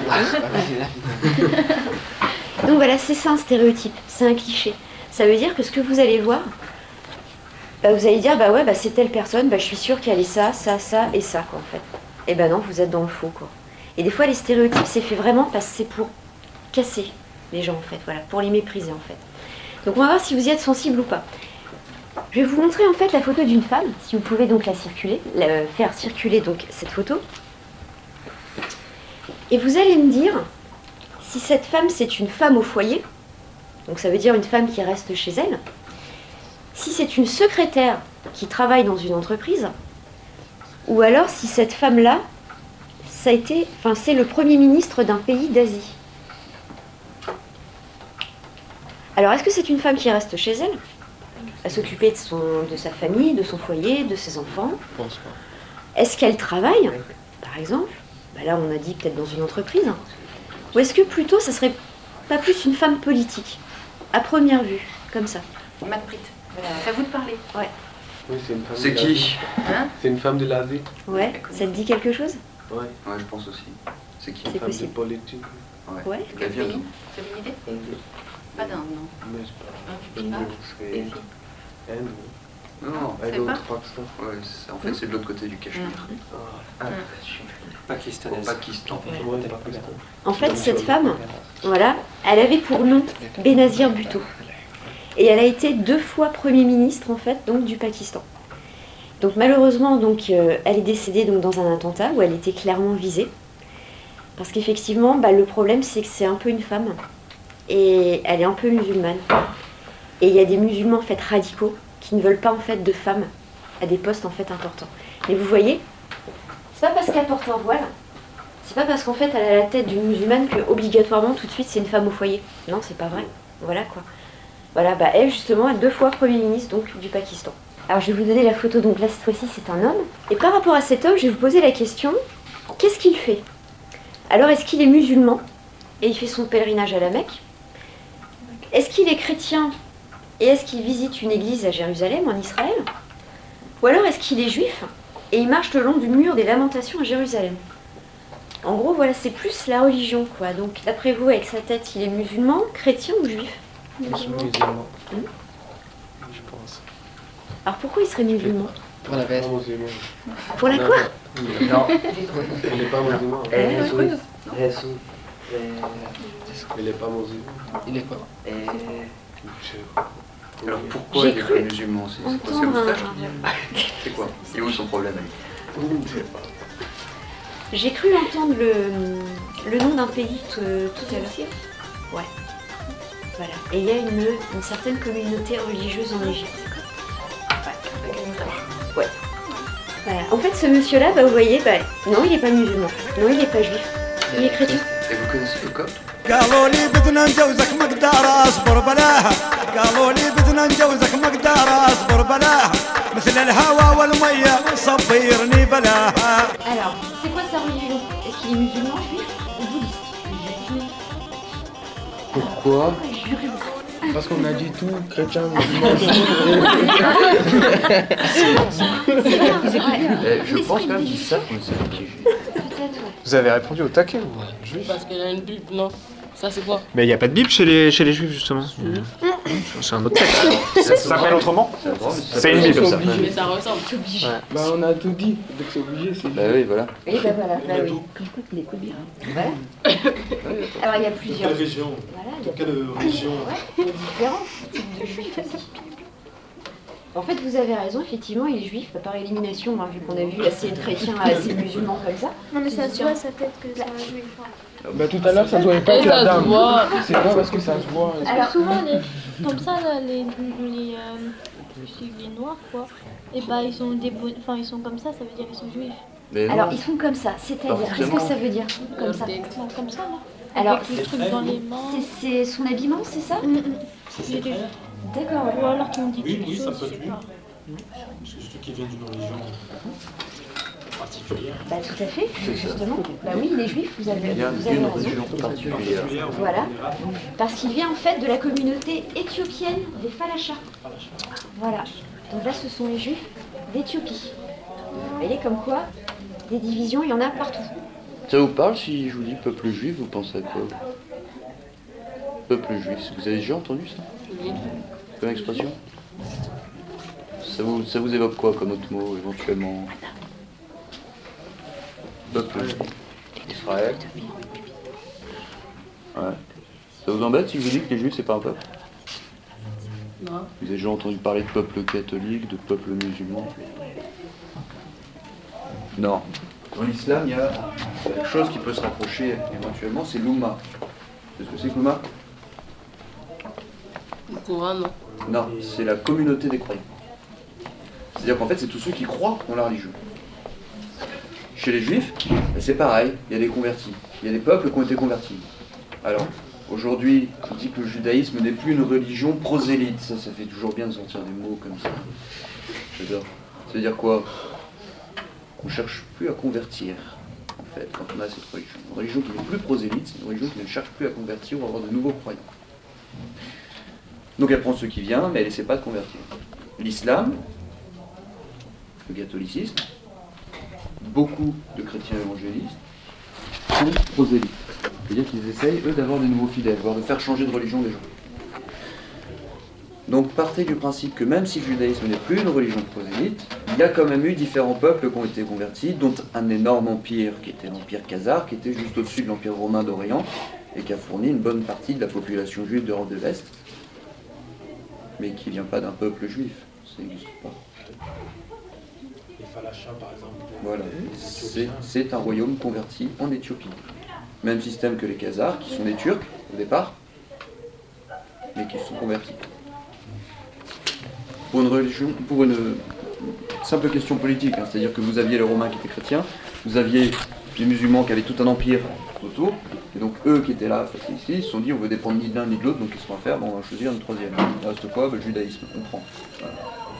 Donc voilà, c'est ça un stéréotype, c'est un cliché. Ça veut dire que ce que vous allez voir, bah vous allez dire, bah ouais, bah c'est telle personne, bah je suis sûre qu'elle est ça, ça, ça et ça, quoi, en fait. Et ben non, vous êtes dans le faux, quoi. Et des fois, les stéréotypes, c'est fait vraiment parce que c'est pour casser les gens, en fait, voilà, pour les mépriser, en fait. Donc on va voir si vous y êtes sensible ou pas. Je vais vous montrer, en fait, la photo d'une femme, si vous pouvez donc faire circuler donc cette photo. Et vous allez me dire si cette femme, c'est une femme au foyer, donc ça veut dire une femme qui reste chez elle, si c'est une secrétaire qui travaille dans une entreprise, ou alors si cette femme-là, c'est le Premier ministre d'un pays d'Asie. Alors, est-ce que c'est une femme qui reste chez elle, à s'occuper de sa famille, de son foyer, de ses enfants? Je pense pas. Est-ce qu'elle travaille, par exemple? Bah là, on a dit peut-être dans une entreprise. Ou est-ce que plutôt, ça serait pas plus une femme politique, à première vue, comme ça? Madprit, c'est à vous de parler. Ouais. Oui, c'est une femme. C'est qui? Hein? C'est une femme de l'Asie. Ouais, ça te dit quelque chose? Ouais. Ouais, je pense aussi. C'est qui? C'est Une femme de possible. politique. Ouais. Elle vient d'où? Vous avez une idée? Inde. Pas d'Inde, non. Mais je Ah, sais pas. des filles. Inde. Non, Et C'est l'autre, pas Pakistan. ouais, en fait, c'est de l'autre côté du Cachemire. Pakistanaise. Pakistan. Ouais, Pakistan. En fait, cette femme, voilà, elle avait pour nom Benazir Bhutto. Et elle a été 2 fois Premier ministre, en fait, donc du Pakistan. Donc malheureusement, donc, elle est décédée donc, dans un attentat où elle était clairement visée. Parce qu'effectivement, bah, le problème, c'est que c'est un peu une femme. Et elle est un peu musulmane. Et il y a des musulmans, en fait, radicaux, qui ne veulent pas, en fait, de femmes à des postes, en fait, importants. Mais vous voyez, c'est pas parce qu'elle porte un voile, c'est pas parce qu'en fait, elle a la tête d'une musulmane que, obligatoirement, tout de suite, c'est une femme au foyer. Non, c'est pas vrai. Voilà, quoi. Voilà, bah, elle, justement, est 2 fois Premier ministre, donc, du Pakistan. Alors, je vais vous donner la photo, donc là, cette fois-ci, c'est un homme. Et par rapport à cet homme, je vais vous poser la question, qu'est-ce qu'il fait? Alors, est-ce qu'il est musulman et il fait son pèlerinage à la Mecque? Est-ce qu'il est chrétien et est-ce qu'il visite une église à Jérusalem, en Israël? Ou alors est-ce qu'il est juif et il marche le long du mur des Lamentations à Jérusalem? En gros, voilà, c'est plus la religion, quoi. Donc, d'après vous, avec sa tête, il est musulman, chrétien ou juif? Musulman. Je pense. Alors, pourquoi il serait musulman? Pour la veste. Pas musulman. Pour la quoi? Non. Elle n'est pas musulman. Jésus. Jésus. Elle n'est pas musulman. Il est quoi? Alors pourquoi J'ai il est cru pas musulman? C'est quoi? C'est le entendre moustache qui vient? C'est quoi? Il est où son problème, lui? Je ne sais pas. J'ai cru entendre le nom d'un pays tout à l'heure. Ouais. Voilà. Et il y a une certaine communauté religieuse en Égypte. Ouais. Voilà. En fait, ce monsieur-là, vous voyez, non, il n'est pas musulman. Non, il n'est pas juif. Il est chrétien. Et vous connaissez le copte? قالوا لي بدنا نجوزك مقدار اصبر بلاها قالوا لي بدنا نجوزك مقدار اصبر بلاها مثل الهوى والميه صبرني بلاها. Alors, c'est quoi sa religion? Est-ce qu'il est musulman, juif ou bouddhiste? Pourquoi? Parce qu'on a dit tout, chrétien, musulman. Je pense quand même qu'ils savent qu'on essaie de piéger. Vous avez répondu au taquet ou juif? Parce qu'il y a une Bible, non? Ça c'est quoi? Mais il n'y a pas de Bible chez les juifs justement. C'est un autre texte. Ça s'appelle autrement? C'est une Bible ça. Mais ça ressemble, c'est obligé. Ouais. Bah on a tout dit, donc c'est obligé. C'est bah oui, voilà. Oui, bah voilà, bah oui. Il écoute bien. Voilà. Alors il y a plusieurs. Quelle région? Voilà, il y a Quelle région? il y a différents types de juifs aussi. En fait, vous avez raison, effectivement, il est juif, par élimination, vu qu'on a vu assez chrétien, assez musulman comme ça. Non, mais ça se voit, sa tête que c'est un juif. Bah tout à l'heure, ça se voyait pas que la dame. C'est pas parce que ça se voit. Alors souvent, comme ça, là, les noirs, quoi, et bah ils sont ils sont comme ça veut dire qu'ils sont juifs. Mais alors ils sont comme ça, c'est-à-dire, qu'est-ce que ça veut dire comme ça? Comme ça, là. Alors, avec les trucs dans les mains. C'est son habillement, c'est ça? D'accord. Ou alors qu'on dit quelque Oui, ça chose, peut je sais être lui. pas. Parce que ceux qui viennent d'une religion particulière. Bah tout à fait, justement. Bah oui, il est juif, vous avez une raison. religion particulière. Voilà. Parce qu'il vient en fait de la communauté éthiopienne des Falachas. Voilà. Donc là, ce sont les juifs d'Éthiopie. Vous voyez comme quoi, des divisions, il y en a partout. Ça vous parle si je vous dis peuple juif, vous pensez à quoi? Peuple juif, vous avez déjà entendu ça? Oui. Comme expression? Ça vous évoque quoi comme autre mot éventuellement? Peuple juif. Israël. Ouais. Ça vous embête si je vous dis que les juifs c'est pas un peuple? Non. Vous avez déjà entendu parler de peuple catholique, de peuple musulman? Non. Dans l'islam, il y a quelque chose qui peut se rapprocher éventuellement, c'est l'Oumma. C'est ce que c'est que l'Oumma? Le Coran, non. Non, c'est la communauté des croyants. C'est-à-dire qu'en fait, c'est tous ceux qui croient en la religion. Chez les juifs, c'est pareil, il y a des convertis. Il y a des peuples qui ont été convertis. Alors, aujourd'hui, on dit que le judaïsme n'est plus une religion prosélyte. Ça fait toujours bien de sortir des mots comme ça. J'adore. Ça veut dire quoi? On ne cherche plus à convertir, en fait, quand on a cette religion. Une religion qui n'est plus prosélyte, c'est une religion qui ne cherche plus à convertir ou à avoir de nouveaux croyants. Donc elle prend ceux qui viennent, mais elle n'essaie pas de convertir. L'islam, le catholicisme, beaucoup de chrétiens évangélistes sont prosélytes. C'est-à-dire qu'ils essayent, eux, d'avoir des nouveaux fidèles, voire de faire changer de religion des gens. Donc partez du principe que même si le judaïsme n'est plus une religion prosélyte, il y a quand même eu différents peuples qui ont été convertis, dont un énorme empire qui était l'empire khazar, qui était juste au-dessus de l'empire romain d'Orient, et qui a fourni une bonne partie de la population juive d'Europe de l'Est, mais qui ne vient pas d'un peuple juif, ça n'existe pas. Les Falachas, par exemple. Voilà, c'est un royaume converti en Éthiopie. Même système que les Khazars, qui sont des Turcs au départ, mais qui se sont convertis. Pour une simple question politique, hein, c'est-à-dire que vous aviez les Romains qui étaient chrétiens, vous aviez les musulmans qui avaient tout un empire autour, et donc eux qui étaient là, ici, ils se sont dit on veut dépendre ni de l'un ni de l'autre, donc qu'est-ce qu'on va faire? Bon, on va choisir une troisième. Il reste quoi? Le judaïsme, on prend. Voilà.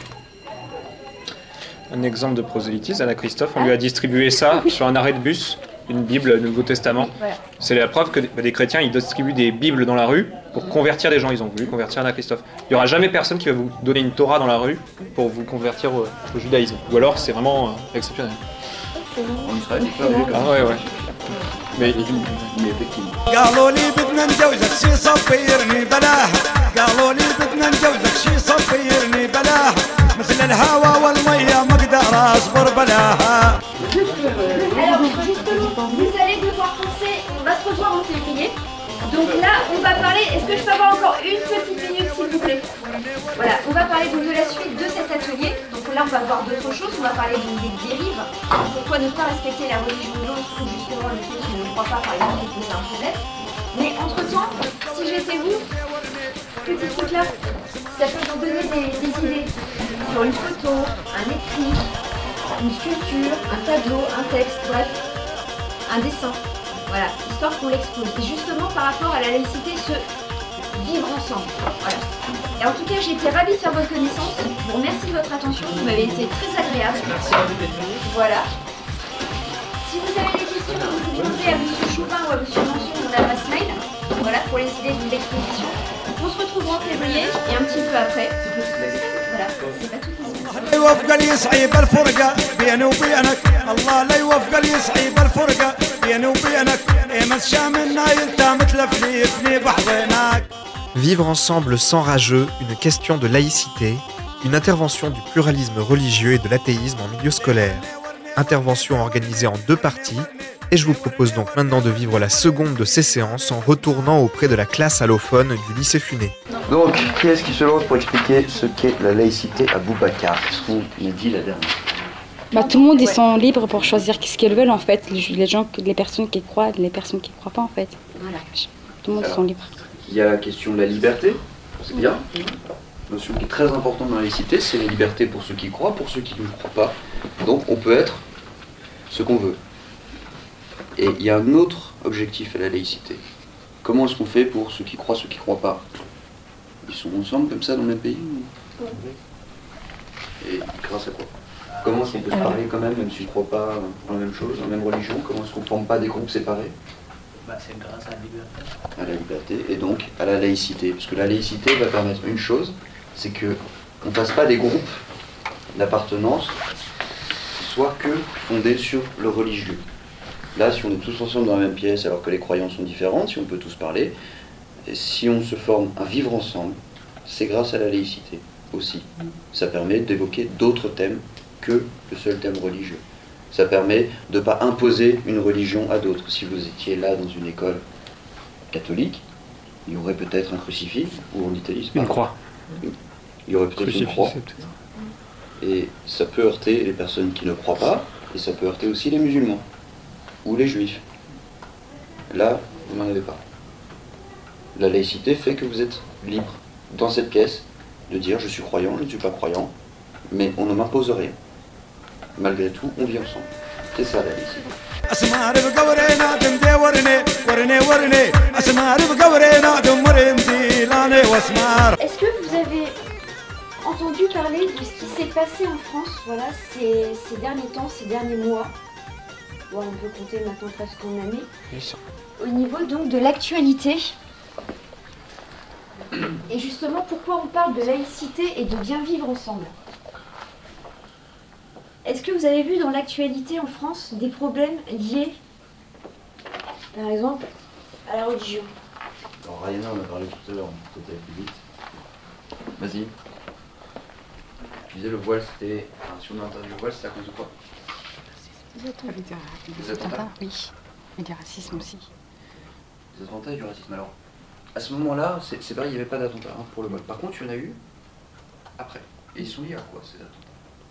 Un exemple de prosélytisme, Anna Christophe, on lui a distribué ça sur un arrêt de bus, une Bible du Nouveau Testament. Voilà. C'est la preuve que des chrétiens, ils distribuent des Bibles dans la rue pour convertir des gens. Ils ont voulu convertir Anna Christophe. Il n'y aura jamais personne qui va vous donner une Torah dans la rue pour vous convertir au judaïsme. Ou alors, c'est vraiment exceptionnel. En Israël, c'est pas vrai. Ah ouais, ouais. Mais effectivement. قالوا لي بدنا نجوزك شي صبيرني بلاها قالوا لي بدنا نجوزك شي صبيرني بلاها مثل الهوى والميه ما اقدر اصبر بلاها. Alors justement, vous allez devoir penser, on va se revoir en février. Donc là, on va parler, est-ce que je peux avoir encore une petite minute s'il vous plaît? Voilà, on va parler donc de la suite de cet atelier. Donc là, on va voir d'autres choses, on va parler donc des dérives. Pourquoi ne pas respecter la religion de l'autre ou justement le fait qu'il ne croit pas par exemple que c'est un prophète. Mais entre-temps, si j'étais vous, petit truc là, ça peut vous donner des idées sur une photo, un écrit, une sculpture, un tableau, un texte, bref, un dessin. Voilà, histoire qu'on l'expose. Et justement, par rapport à la laïcité, ce vivre ensemble. Voilà. Et en tout cas, j'ai été ravie de faire votre connaissance. Je vous remercie de votre attention. Vous m'avez été très agréable. Merci à vous d'être venu. Voilà. Si vous avez des questions, vous demandez à M. Choupin ou à M. Manson mon adresse mail. Voilà, pour les idées de l'exposition. On se retrouve en février et un petit peu après. Voilà, c'est pas tout. لا يوفق لي صعيب الفرقة بيني وبينك الله لا يوفق لي صعيب الفرقة بيني وبينك مشى منا يلتا متلفني بحضنك. Vivre ensemble sans rageux, une question de laïcité, une intervention du pluralisme religieux et de l'athéisme en milieu scolaire. Intervention organisée en 2 parties, et je vous propose donc maintenant de vivre la seconde de ces séances en retournant auprès de la classe allophone du lycée Funé. Donc, qui est-ce qui se lance pour expliquer ce qu'est la laïcité à Boubacar? Qu'est-ce qu'on a dit la dernière? Tout le monde, ils sont libres pour choisir ce qu'ils veulent en fait. Les personnes qui croient, les personnes qui ne croient pas en fait. Voilà. Tout le monde sont libres. Il y a la question de la liberté, c'est bien. Une notion qui est très importante dans la laïcité, c'est la liberté pour ceux qui croient, pour ceux qui ne croient pas. Donc on peut être ce qu'on veut. Et il y a un autre objectif à la laïcité. Comment est-ce qu'on fait pour ceux qui croient, ceux qui ne croient pas? Ils sont ensemble comme ça dans le même pays ou... Et grâce à quoi? Comment est-ce qu'on peut se parler quand même si on ne croit pas dans la même chose, dans la même religion? Comment est-ce qu'on ne forme pas des groupes séparés? C'est grâce à la liberté. À la liberté et donc à la laïcité. Parce que la laïcité va permettre une chose, c'est qu'on ne fasse pas des groupes d'appartenance qui soient que fondés sur le religieux. Là, si on est tous ensemble dans la même pièce alors que les croyances sont différentes, si on peut tous parler, et si on se forme à vivre ensemble, c'est grâce à la laïcité aussi. Ça permet d'évoquer d'autres thèmes que le seul thème religieux. Ça permet de ne pas imposer une religion à d'autres. Si vous étiez là dans une école catholique, il y aurait peut-être un crucifix, ou en Italie, une croix. Il y aurait peut-être une croix. Et ça peut heurter les personnes qui ne croient pas, et ça peut heurter aussi les musulmans, ou les juifs. Là, vous n'en avez pas. La laïcité fait que vous êtes libre, dans cette pièce, de dire je suis croyant, je ne suis pas croyant, mais on ne m'impose rien. Malgré tout, on vit ensemble. C'est ça la laïcité. Est-ce que vous avez entendu parler de ce qui s'est passé en France, voilà, ces derniers temps, ces derniers mois? Bon, on peut compter maintenant presque en année. Au niveau donc de l'actualité. Et justement, pourquoi on parle de laïcité et de bien vivre ensemble? Est-ce que vous avez vu dans l'actualité en France des problèmes liés, par exemple, à la religion? Alors Rayana, on a parlé tout à l'heure, peut-être aller plus vite. Vas-y. Tu disais le voile, c'était... Enfin, si on a interdit le voile, c'était à cause de quoi? Des attentats, oui. Et du racisme aussi. Des attentats et du racisme. Alors, à ce moment-là, c'est vrai, il n'y avait pas d'attentats pour le voile. Par contre, il y en a eu après. Et ils sont liés à quoi, ces attentats?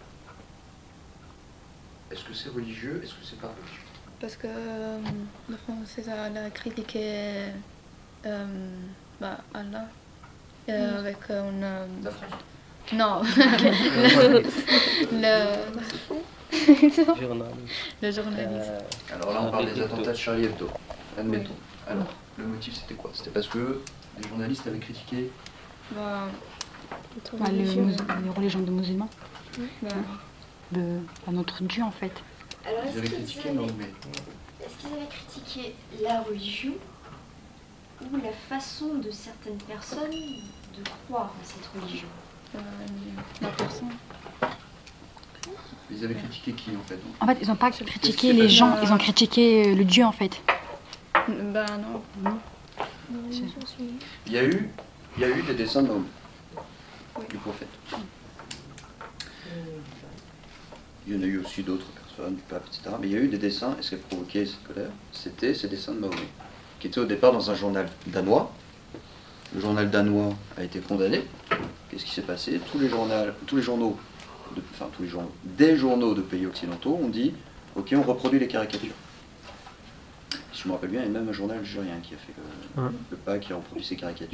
Est-ce que c'est religieux? Est-ce que c'est pas religieux? Parce que le Français a critiqué Allah avec une... La France? Non. Le journaliste. Alors là, on parle des attentats de Charlie Hebdo. Admettons. Oui. Alors, le motif, c'était quoi? C'était parce que les journalistes avaient critiqué... les religions de musulmans. À notre Dieu en fait. Alors, ils avaient critiqué, non, mais... Est-ce qu'ils avaient critiqué la religion ou la façon de certaines personnes de croire à cette religion? La personne. Ils avaient critiqué qui en fait? En fait, ils n'ont pas critiqué les gens, ils ont critiqué le Dieu en fait. Non. Il y a eu des dessins de du prophète. Il y en a eu aussi d'autres personnes, du pape, etc. Mais il y a eu des dessins, et ce qui a provoqué cette colère, c'était ces dessins de Mahomet, qui étaient au départ dans un journal danois. Le journal danois a été condamné. Qu'est-ce qui s'est passé? Des journaux de pays occidentaux ont dit « Ok, on reproduit les caricatures ». Si je me rappelle bien, il y a même un journal algérien qui a fait le pas, qui a reproduit ces caricatures.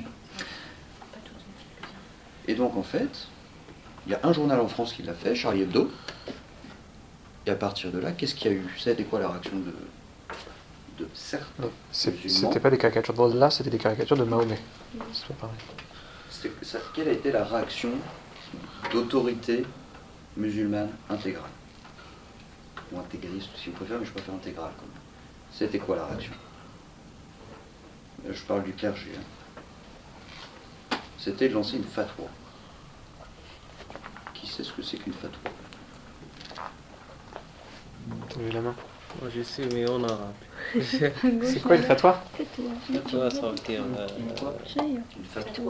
Et donc en fait, il y a un journal en France qui l'a fait, Charlie Hebdo, Et à partir de là, qu'est-ce qu'il y a eu? Ça a été quoi la réaction de certains musulmans? C'était pas des caricatures d'Allah, c'était des caricatures de Mahomet. C'est pas pareil. Quelle a été la réaction d'autorité musulmane intégrale? Ou intégriste, si vous préférez, mais je préfère intégrale quand même. C'était quoi la réaction? Je parle du clergé. C'était de lancer une fatwa. Qui sait ce que c'est qu'une fatwa? Levez la main. Moi je sais, mais en arabe. C'est quoi une fatwa? Fatwa, ça veut dire. Une fatwa.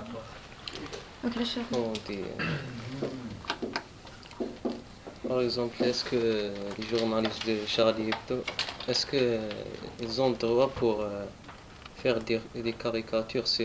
Comment dire, par exemple, est-ce que les journalistes de Charlie Hebdo, est-ce qu'ils ont le droit pour faire des caricatures sur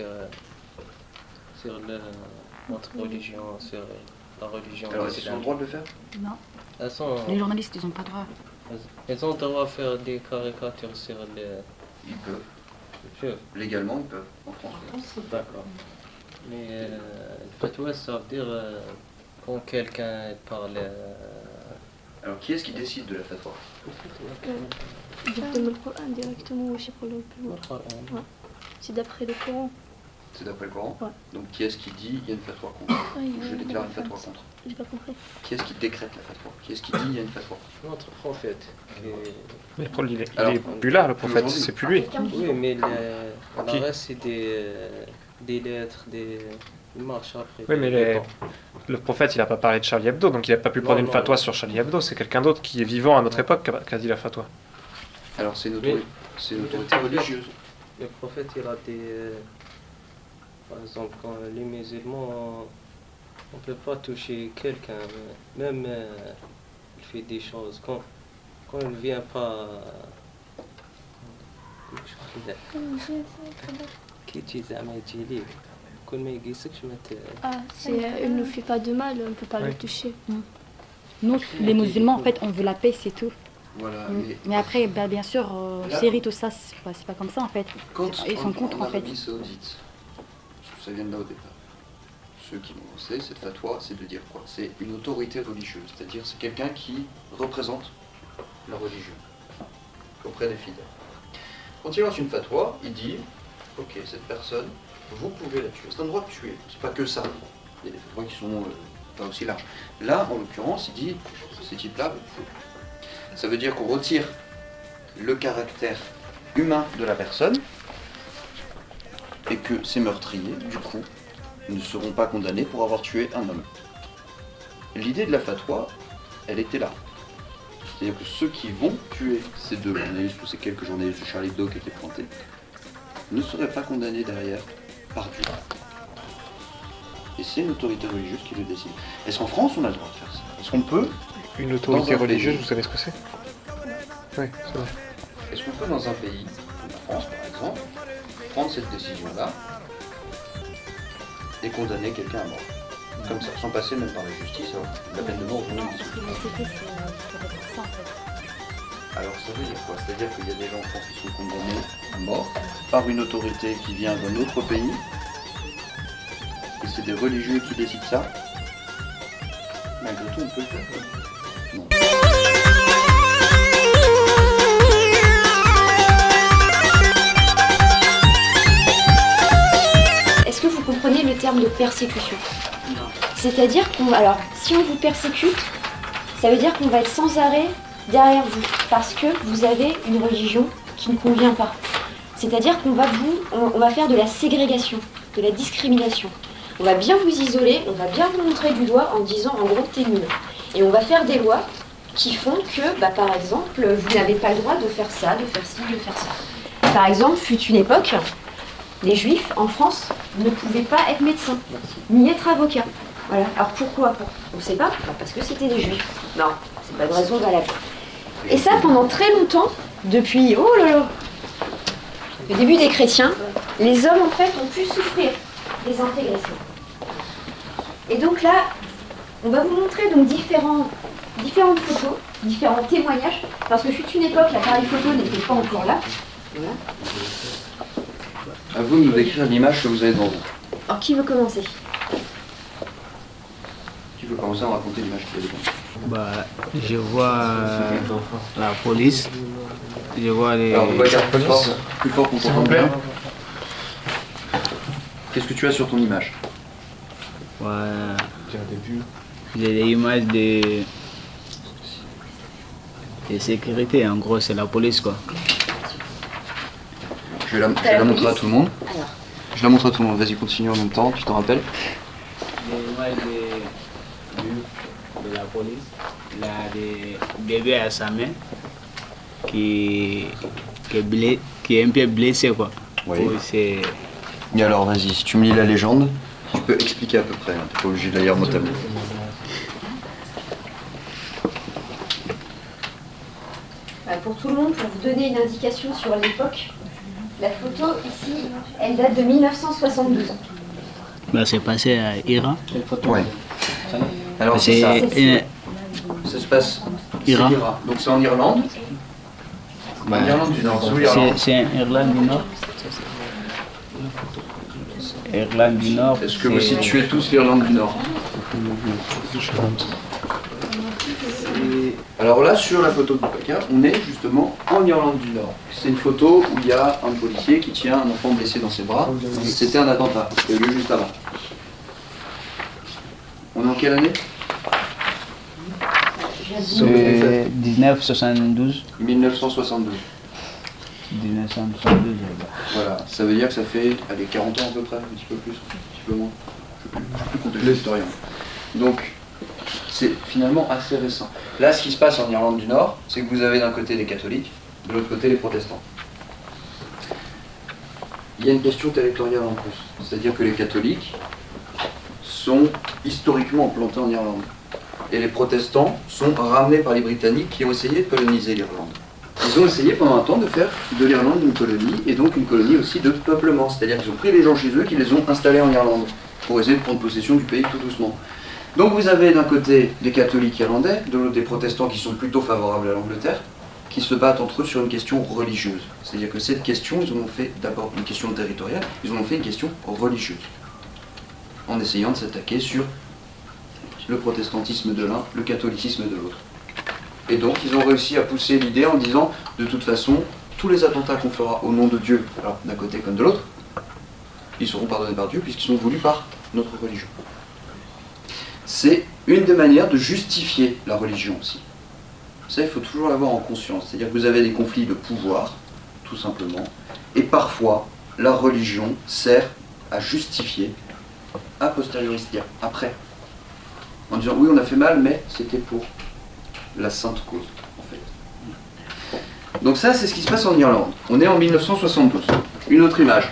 notre religion, sur la religion? Alors, est-ce qu'ils ont le droit de le faire? Non. Les journalistes, ils n'ont pas le droit. Ils ont le droit de faire des caricatures sur les... Ils peuvent. Légalement, ils peuvent. En France. D'accord. Mais fatwa, ça veut dire quand quelqu'un parle... Alors, qui est-ce qui décide de la fatwa? Directement le Coran, directement au chiffre le plus haut. Ouais. C'est d'après le Coran. C'est d'après le Coran? Ouais. Donc, qui est-ce qui dit il y a une fatwa contre? Je déclare une fatwa contre. J'ai pas compris. Qui est-ce qui décrète la fatwa? Qui est-ce qui dit il y a une fatwa? Notre prophète. Mais il est plus là, le prophète, c'est plus lui. Oui, mais le reste, c'est des lettres, des marches après. Oui, mais le prophète, il n'a pas parlé de Charlie Hebdo, donc il n'a pas pu prendre une fatwa sur Charlie Hebdo. C'est quelqu'un d'autre qui est vivant à notre époque qui a dit la fatwa. Alors, c'est une autorité religieuse. Le prophète, il a des... par exemple, quand les musulmans, on ne peut pas toucher quelqu'un, même il fait des choses. Quand il ne vient pas... Il ne fait pas de mal, on ne peut pas le toucher. Nous, les musulmans, en fait, on veut la paix, c'est tout. Voilà, mais après, bien sûr, Syrie, tout ça, c'est pas comme ça, en fait. Ils sont contre, en fait. Arabie Saoudite, parce que ça vient de là au départ. Ceux qui l'ont lancé, cette fatwa, c'est de dire quoi? C'est une autorité religieuse, c'est-à-dire c'est quelqu'un qui représente la religion auprès des fidèles. Quand il lance une fatwa, il dit ok, cette personne, vous pouvez la tuer. C'est un droit de tuer, c'est pas que ça. Il y a des fatwas qui sont pas aussi larges. Là, en l'occurrence, il dit ces types-là, ça veut dire qu'on retire le caractère humain de la personne et que ces meurtriers, du coup, ne seront pas condamnés pour avoir tué un homme. L'idée de la fatwa, elle était là. C'est-à-dire que ceux qui vont tuer ces deux journalistes ou ces quelques journalistes de Charlie Hebdo qui étaient pointés ne seraient pas condamnés derrière par Dieu. Et c'est une autorité religieuse qui le décide. Est-ce qu'en France on a le droit de faire ça? Est-ce qu'on peut... Une autorité religieuse, vous savez ce que c'est? Oui, c'est vrai. Est-ce qu'on peut dans un pays, comme la France par exemple, prendre cette décision-là et condamner quelqu'un à mort? Comme ça, sans passer même par la justice, alors la peine de mort aujourd'hui existe. Alors ça veut dire quoi? C'est-à-dire qu'il y a des gens en France qui sont condamnés à mort par une autorité qui vient d'un autre pays, et c'est des religieux qui décident ça. Malgré tout, on peut le faire. Non. Est-ce que vous comprenez le terme de persécution? C'est-à-dire qu'on va... Alors, si on vous persécute, ça veut dire qu'on va être sans arrêt derrière vous, parce que vous avez une religion qui ne convient pas. C'est-à-dire qu'on va on va faire de la ségrégation, de la discrimination. On va bien vous isoler, on va bien vous montrer du doigt en disant en gros t'es nul. Et on va faire des lois qui font que, par exemple, vous n'avez pas le droit de faire ça, de faire ci, de faire ça. Par exemple, fut une époque, les juifs en France ne pouvaient pas être médecins, ni être avocats. Voilà. Alors pourquoi? On ne sait pas, parce que c'était des juifs. Non, c'est pas de raison valable. Et ça pendant très longtemps, depuis, oh là là, le début des chrétiens, les hommes en fait ont pu souffrir des intégrismes. Et donc là, on va vous montrer donc différentes photos, différents témoignages, parce que fut une époque, l'appareil photo n'était pas encore là. Voilà. À vous de nous décrire l'image que vous avez devant vous. Alors qui veut commencer? Qui veut commencer à raconter l'image que vous avez devant vous? Je vois la police, je vois les... Alors, on va dire plus fort pour t'entendre bien. Qu'est-ce que tu as sur ton image? J'ai des images de sécurité, en gros c'est la police quoi. Je vais la montrer à tout le monde. Je la montre à tout le monde, vas-y continue en même temps, tu t'en rappelles? Des images de la police, il a des bébés à sa main qui est un peu blessé quoi. Oui. Et alors vas-y, si tu me lis la légende, tu peux expliquer à peu près, hein, t'es pas obligé de la lire mot à mot. Pour tout le monde, pour vous donner une indication sur l'époque, la photo ici, elle date de 1972. C'est passé à Iran. Ouais. Alors c'est ça. Ça se passe Iran. Donc c'est en Irlande. En Irlande du Nord. C'est en Irlande du Nord. Irlande du Nord. Est-ce que vous situez tous l'Irlande du Nord? Alors là, sur la photo de Boubacar, on est justement en Irlande du Nord. C'est une photo où il y a un policier qui tient un enfant blessé dans ses bras. C'était un attentat qui a eu lieu juste avant. On est en quelle année? C'est 1972. 1972. 1972. Voilà, ça veut dire que ça fait 40 ans à peu près, un petit peu plus, un petit peu moins. Je ne sais plus compter l'historien. Donc, c'est finalement assez récent. Là, ce qui se passe en Irlande du Nord, c'est que vous avez d'un côté les catholiques, de l'autre côté les protestants. Il y a une question territoriale en plus, c'est-à-dire que les catholiques sont historiquement implantés en Irlande. Et les protestants sont ramenés par les Britanniques qui ont essayé de coloniser l'Irlande. Ils ont essayé pendant un temps de faire de l'Irlande une colonie, et donc une colonie aussi de peuplement. C'est-à-dire qu'ils ont pris les gens chez eux, qui les ont installés en Irlande, pour essayer de prendre possession du pays tout doucement. Donc vous avez d'un côté des catholiques irlandais, de l'autre des protestants qui sont plutôt favorables à l'Angleterre, qui se battent entre eux sur une question religieuse. C'est-à-dire que cette question, ils en ont fait d'abord une question territoriale, ils en ont fait une question religieuse, en essayant de s'attaquer sur le protestantisme de l'un, le catholicisme de l'autre. Et donc ils ont réussi à pousser l'idée en disant, de toute façon, tous les attentats qu'on fera au nom de Dieu, alors d'un côté comme de l'autre, ils seront pardonnés par Dieu puisqu'ils sont voulus par notre religion. C'est une des manières de justifier la religion aussi. Ça, il faut toujours l'avoir en conscience. C'est-à-dire que vous avez des conflits de pouvoir, tout simplement, et parfois, la religion sert à justifier a posteriori, c'est-à-dire après. En disant, oui, on a fait mal, mais c'était pour la sainte cause, en fait. Donc ça, c'est ce qui se passe en Irlande. On est en 1972. Une autre image.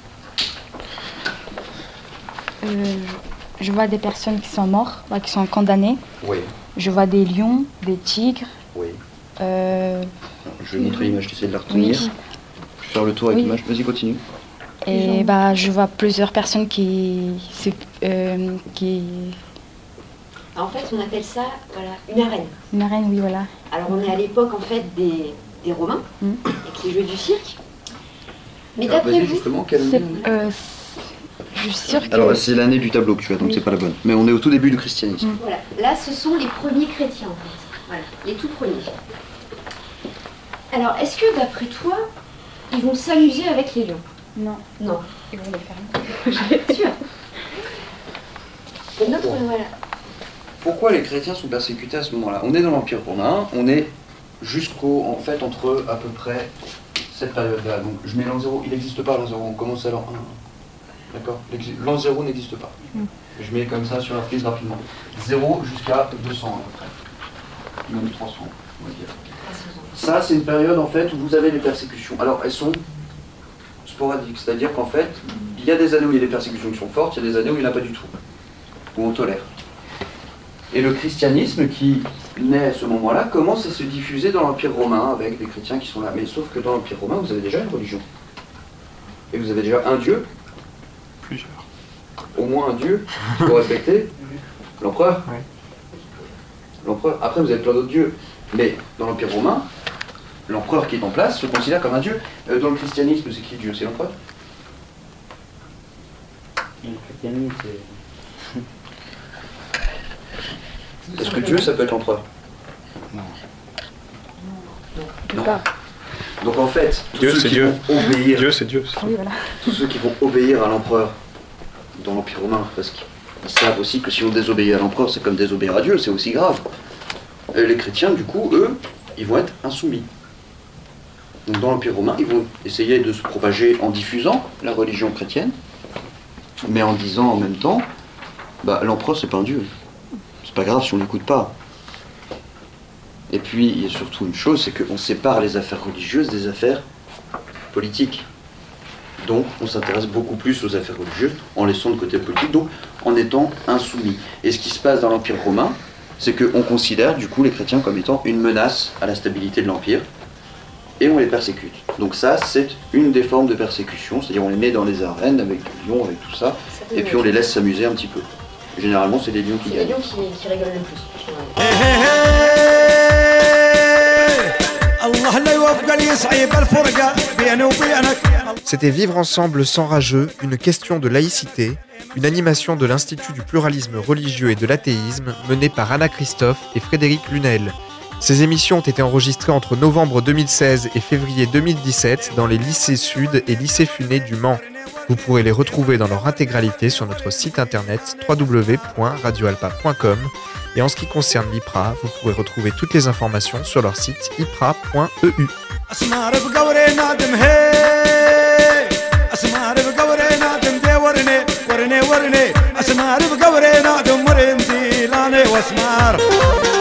Je vois des personnes qui sont mortes, qui sont condamnées. Oui. Je vois des lions, des tigres. Oui. Je vais montrer l'image, j'essaie de la retenir. Oui. Je vais faire le tour avec l'image. Vas-y, continue. Et je vois plusieurs personnes qui... En fait, on appelle ça une arène. Une arène, oui, voilà. Alors, on est à l'époque, en fait, des Romains, avec les jeux du cirque. Mais d'après vous... justement, quelle année je suis sûre que... Alors, c'est l'année du tableau que tu as, donc c'est pas la bonne. Mais on est au tout début du christianisme. Voilà. Là, ce sont les premiers chrétiens, en fait. Voilà, les tout premiers. Alors, est-ce que, d'après toi, ils vont s'amuser avec les lions? Non. Non. Ils vont les faire. Je suis sûre. Et notre, voilà. Pourquoi les chrétiens sont persécutés à ce moment-là? On est dans l'Empire romain, on est jusqu'au, en fait, entre à peu près cette période-là. Donc je mets l'an 0, il n'existe pas l'an 0, on commence à l'an 1. D'accord? L'an 0 n'existe pas. Je mets comme ça sur la frise rapidement. 0 jusqu'à 200 à peu près. Même 300, on va dire. Ça, c'est une période en fait où vous avez des persécutions. Alors elles sont sporadiques, c'est-à-dire qu'en fait, il y a des années où il y a des persécutions qui sont fortes, il y a des années où il n'y en a pas du tout, où on tolère. Et le christianisme qui naît à ce moment-là commence à se diffuser dans l'Empire romain avec des chrétiens qui sont là. Mais sauf que dans l'Empire romain, vous avez déjà une religion. Et vous avez déjà un dieu. Plusieurs. Au moins un dieu qu'il faut respecter. L'empereur. Ouais. L'empereur. Après, vous avez plein d'autres dieux. Mais dans l'Empire romain, l'empereur qui est en place se considère comme un dieu. Dans le christianisme, c'est qui Dieu? C'est l'empereur? Le christianisme, Est-ce que Dieu, ça peut être l'empereur? Non. Donc en fait, tous ceux qui vont obéir, Dieu, c'est Dieu. Oui, voilà. tous ceux qui vont obéir à l'empereur dans l'Empire romain, parce qu'ils savent aussi que si on désobéit à l'empereur, c'est comme désobéir à Dieu, c'est aussi grave. Et les chrétiens, du coup, eux, ils vont être insoumis. Donc dans l'Empire romain, ils vont essayer de se propager en diffusant la religion chrétienne, mais en disant en même temps, bah, l'empereur, c'est pas un dieu. C'est pas grave si on l'écoute pas. Et puis, il y a surtout une chose, c'est qu'on sépare les affaires religieuses des affaires politiques. Donc, on s'intéresse beaucoup plus aux affaires religieuses en laissant le côté politique, donc en étant insoumis. Et ce qui se passe dans l'Empire romain, c'est qu'on considère du coup les chrétiens comme étant une menace à la stabilité de l'Empire, et on les persécute. Donc ça, c'est une des formes de persécution, c'est-à-dire on les met dans les arènes avec les lions, avec tout ça, et puis on les laisse s'amuser un petit peu. Généralement, c'est les lions qui gagnent. C'est les lions qui rigolent le plus. C'était Vivre ensemble sans rageux, une question de laïcité, une animation de l'Institut du pluralisme religieux et de l'athéisme menée par Anna Christophe et Frédéric Lunel. Ces émissions ont été enregistrées entre novembre 2016 et février 2017 dans les lycées Sud et lycée Funé du Mans. Vous pourrez les retrouver dans leur intégralité sur notre site internet www.radioalpa.com. Et en ce qui concerne l'IPRA, vous pourrez retrouver toutes les informations sur leur site ipra.eu. ورني اسمار بقوري نادم ورندي لاني واسمار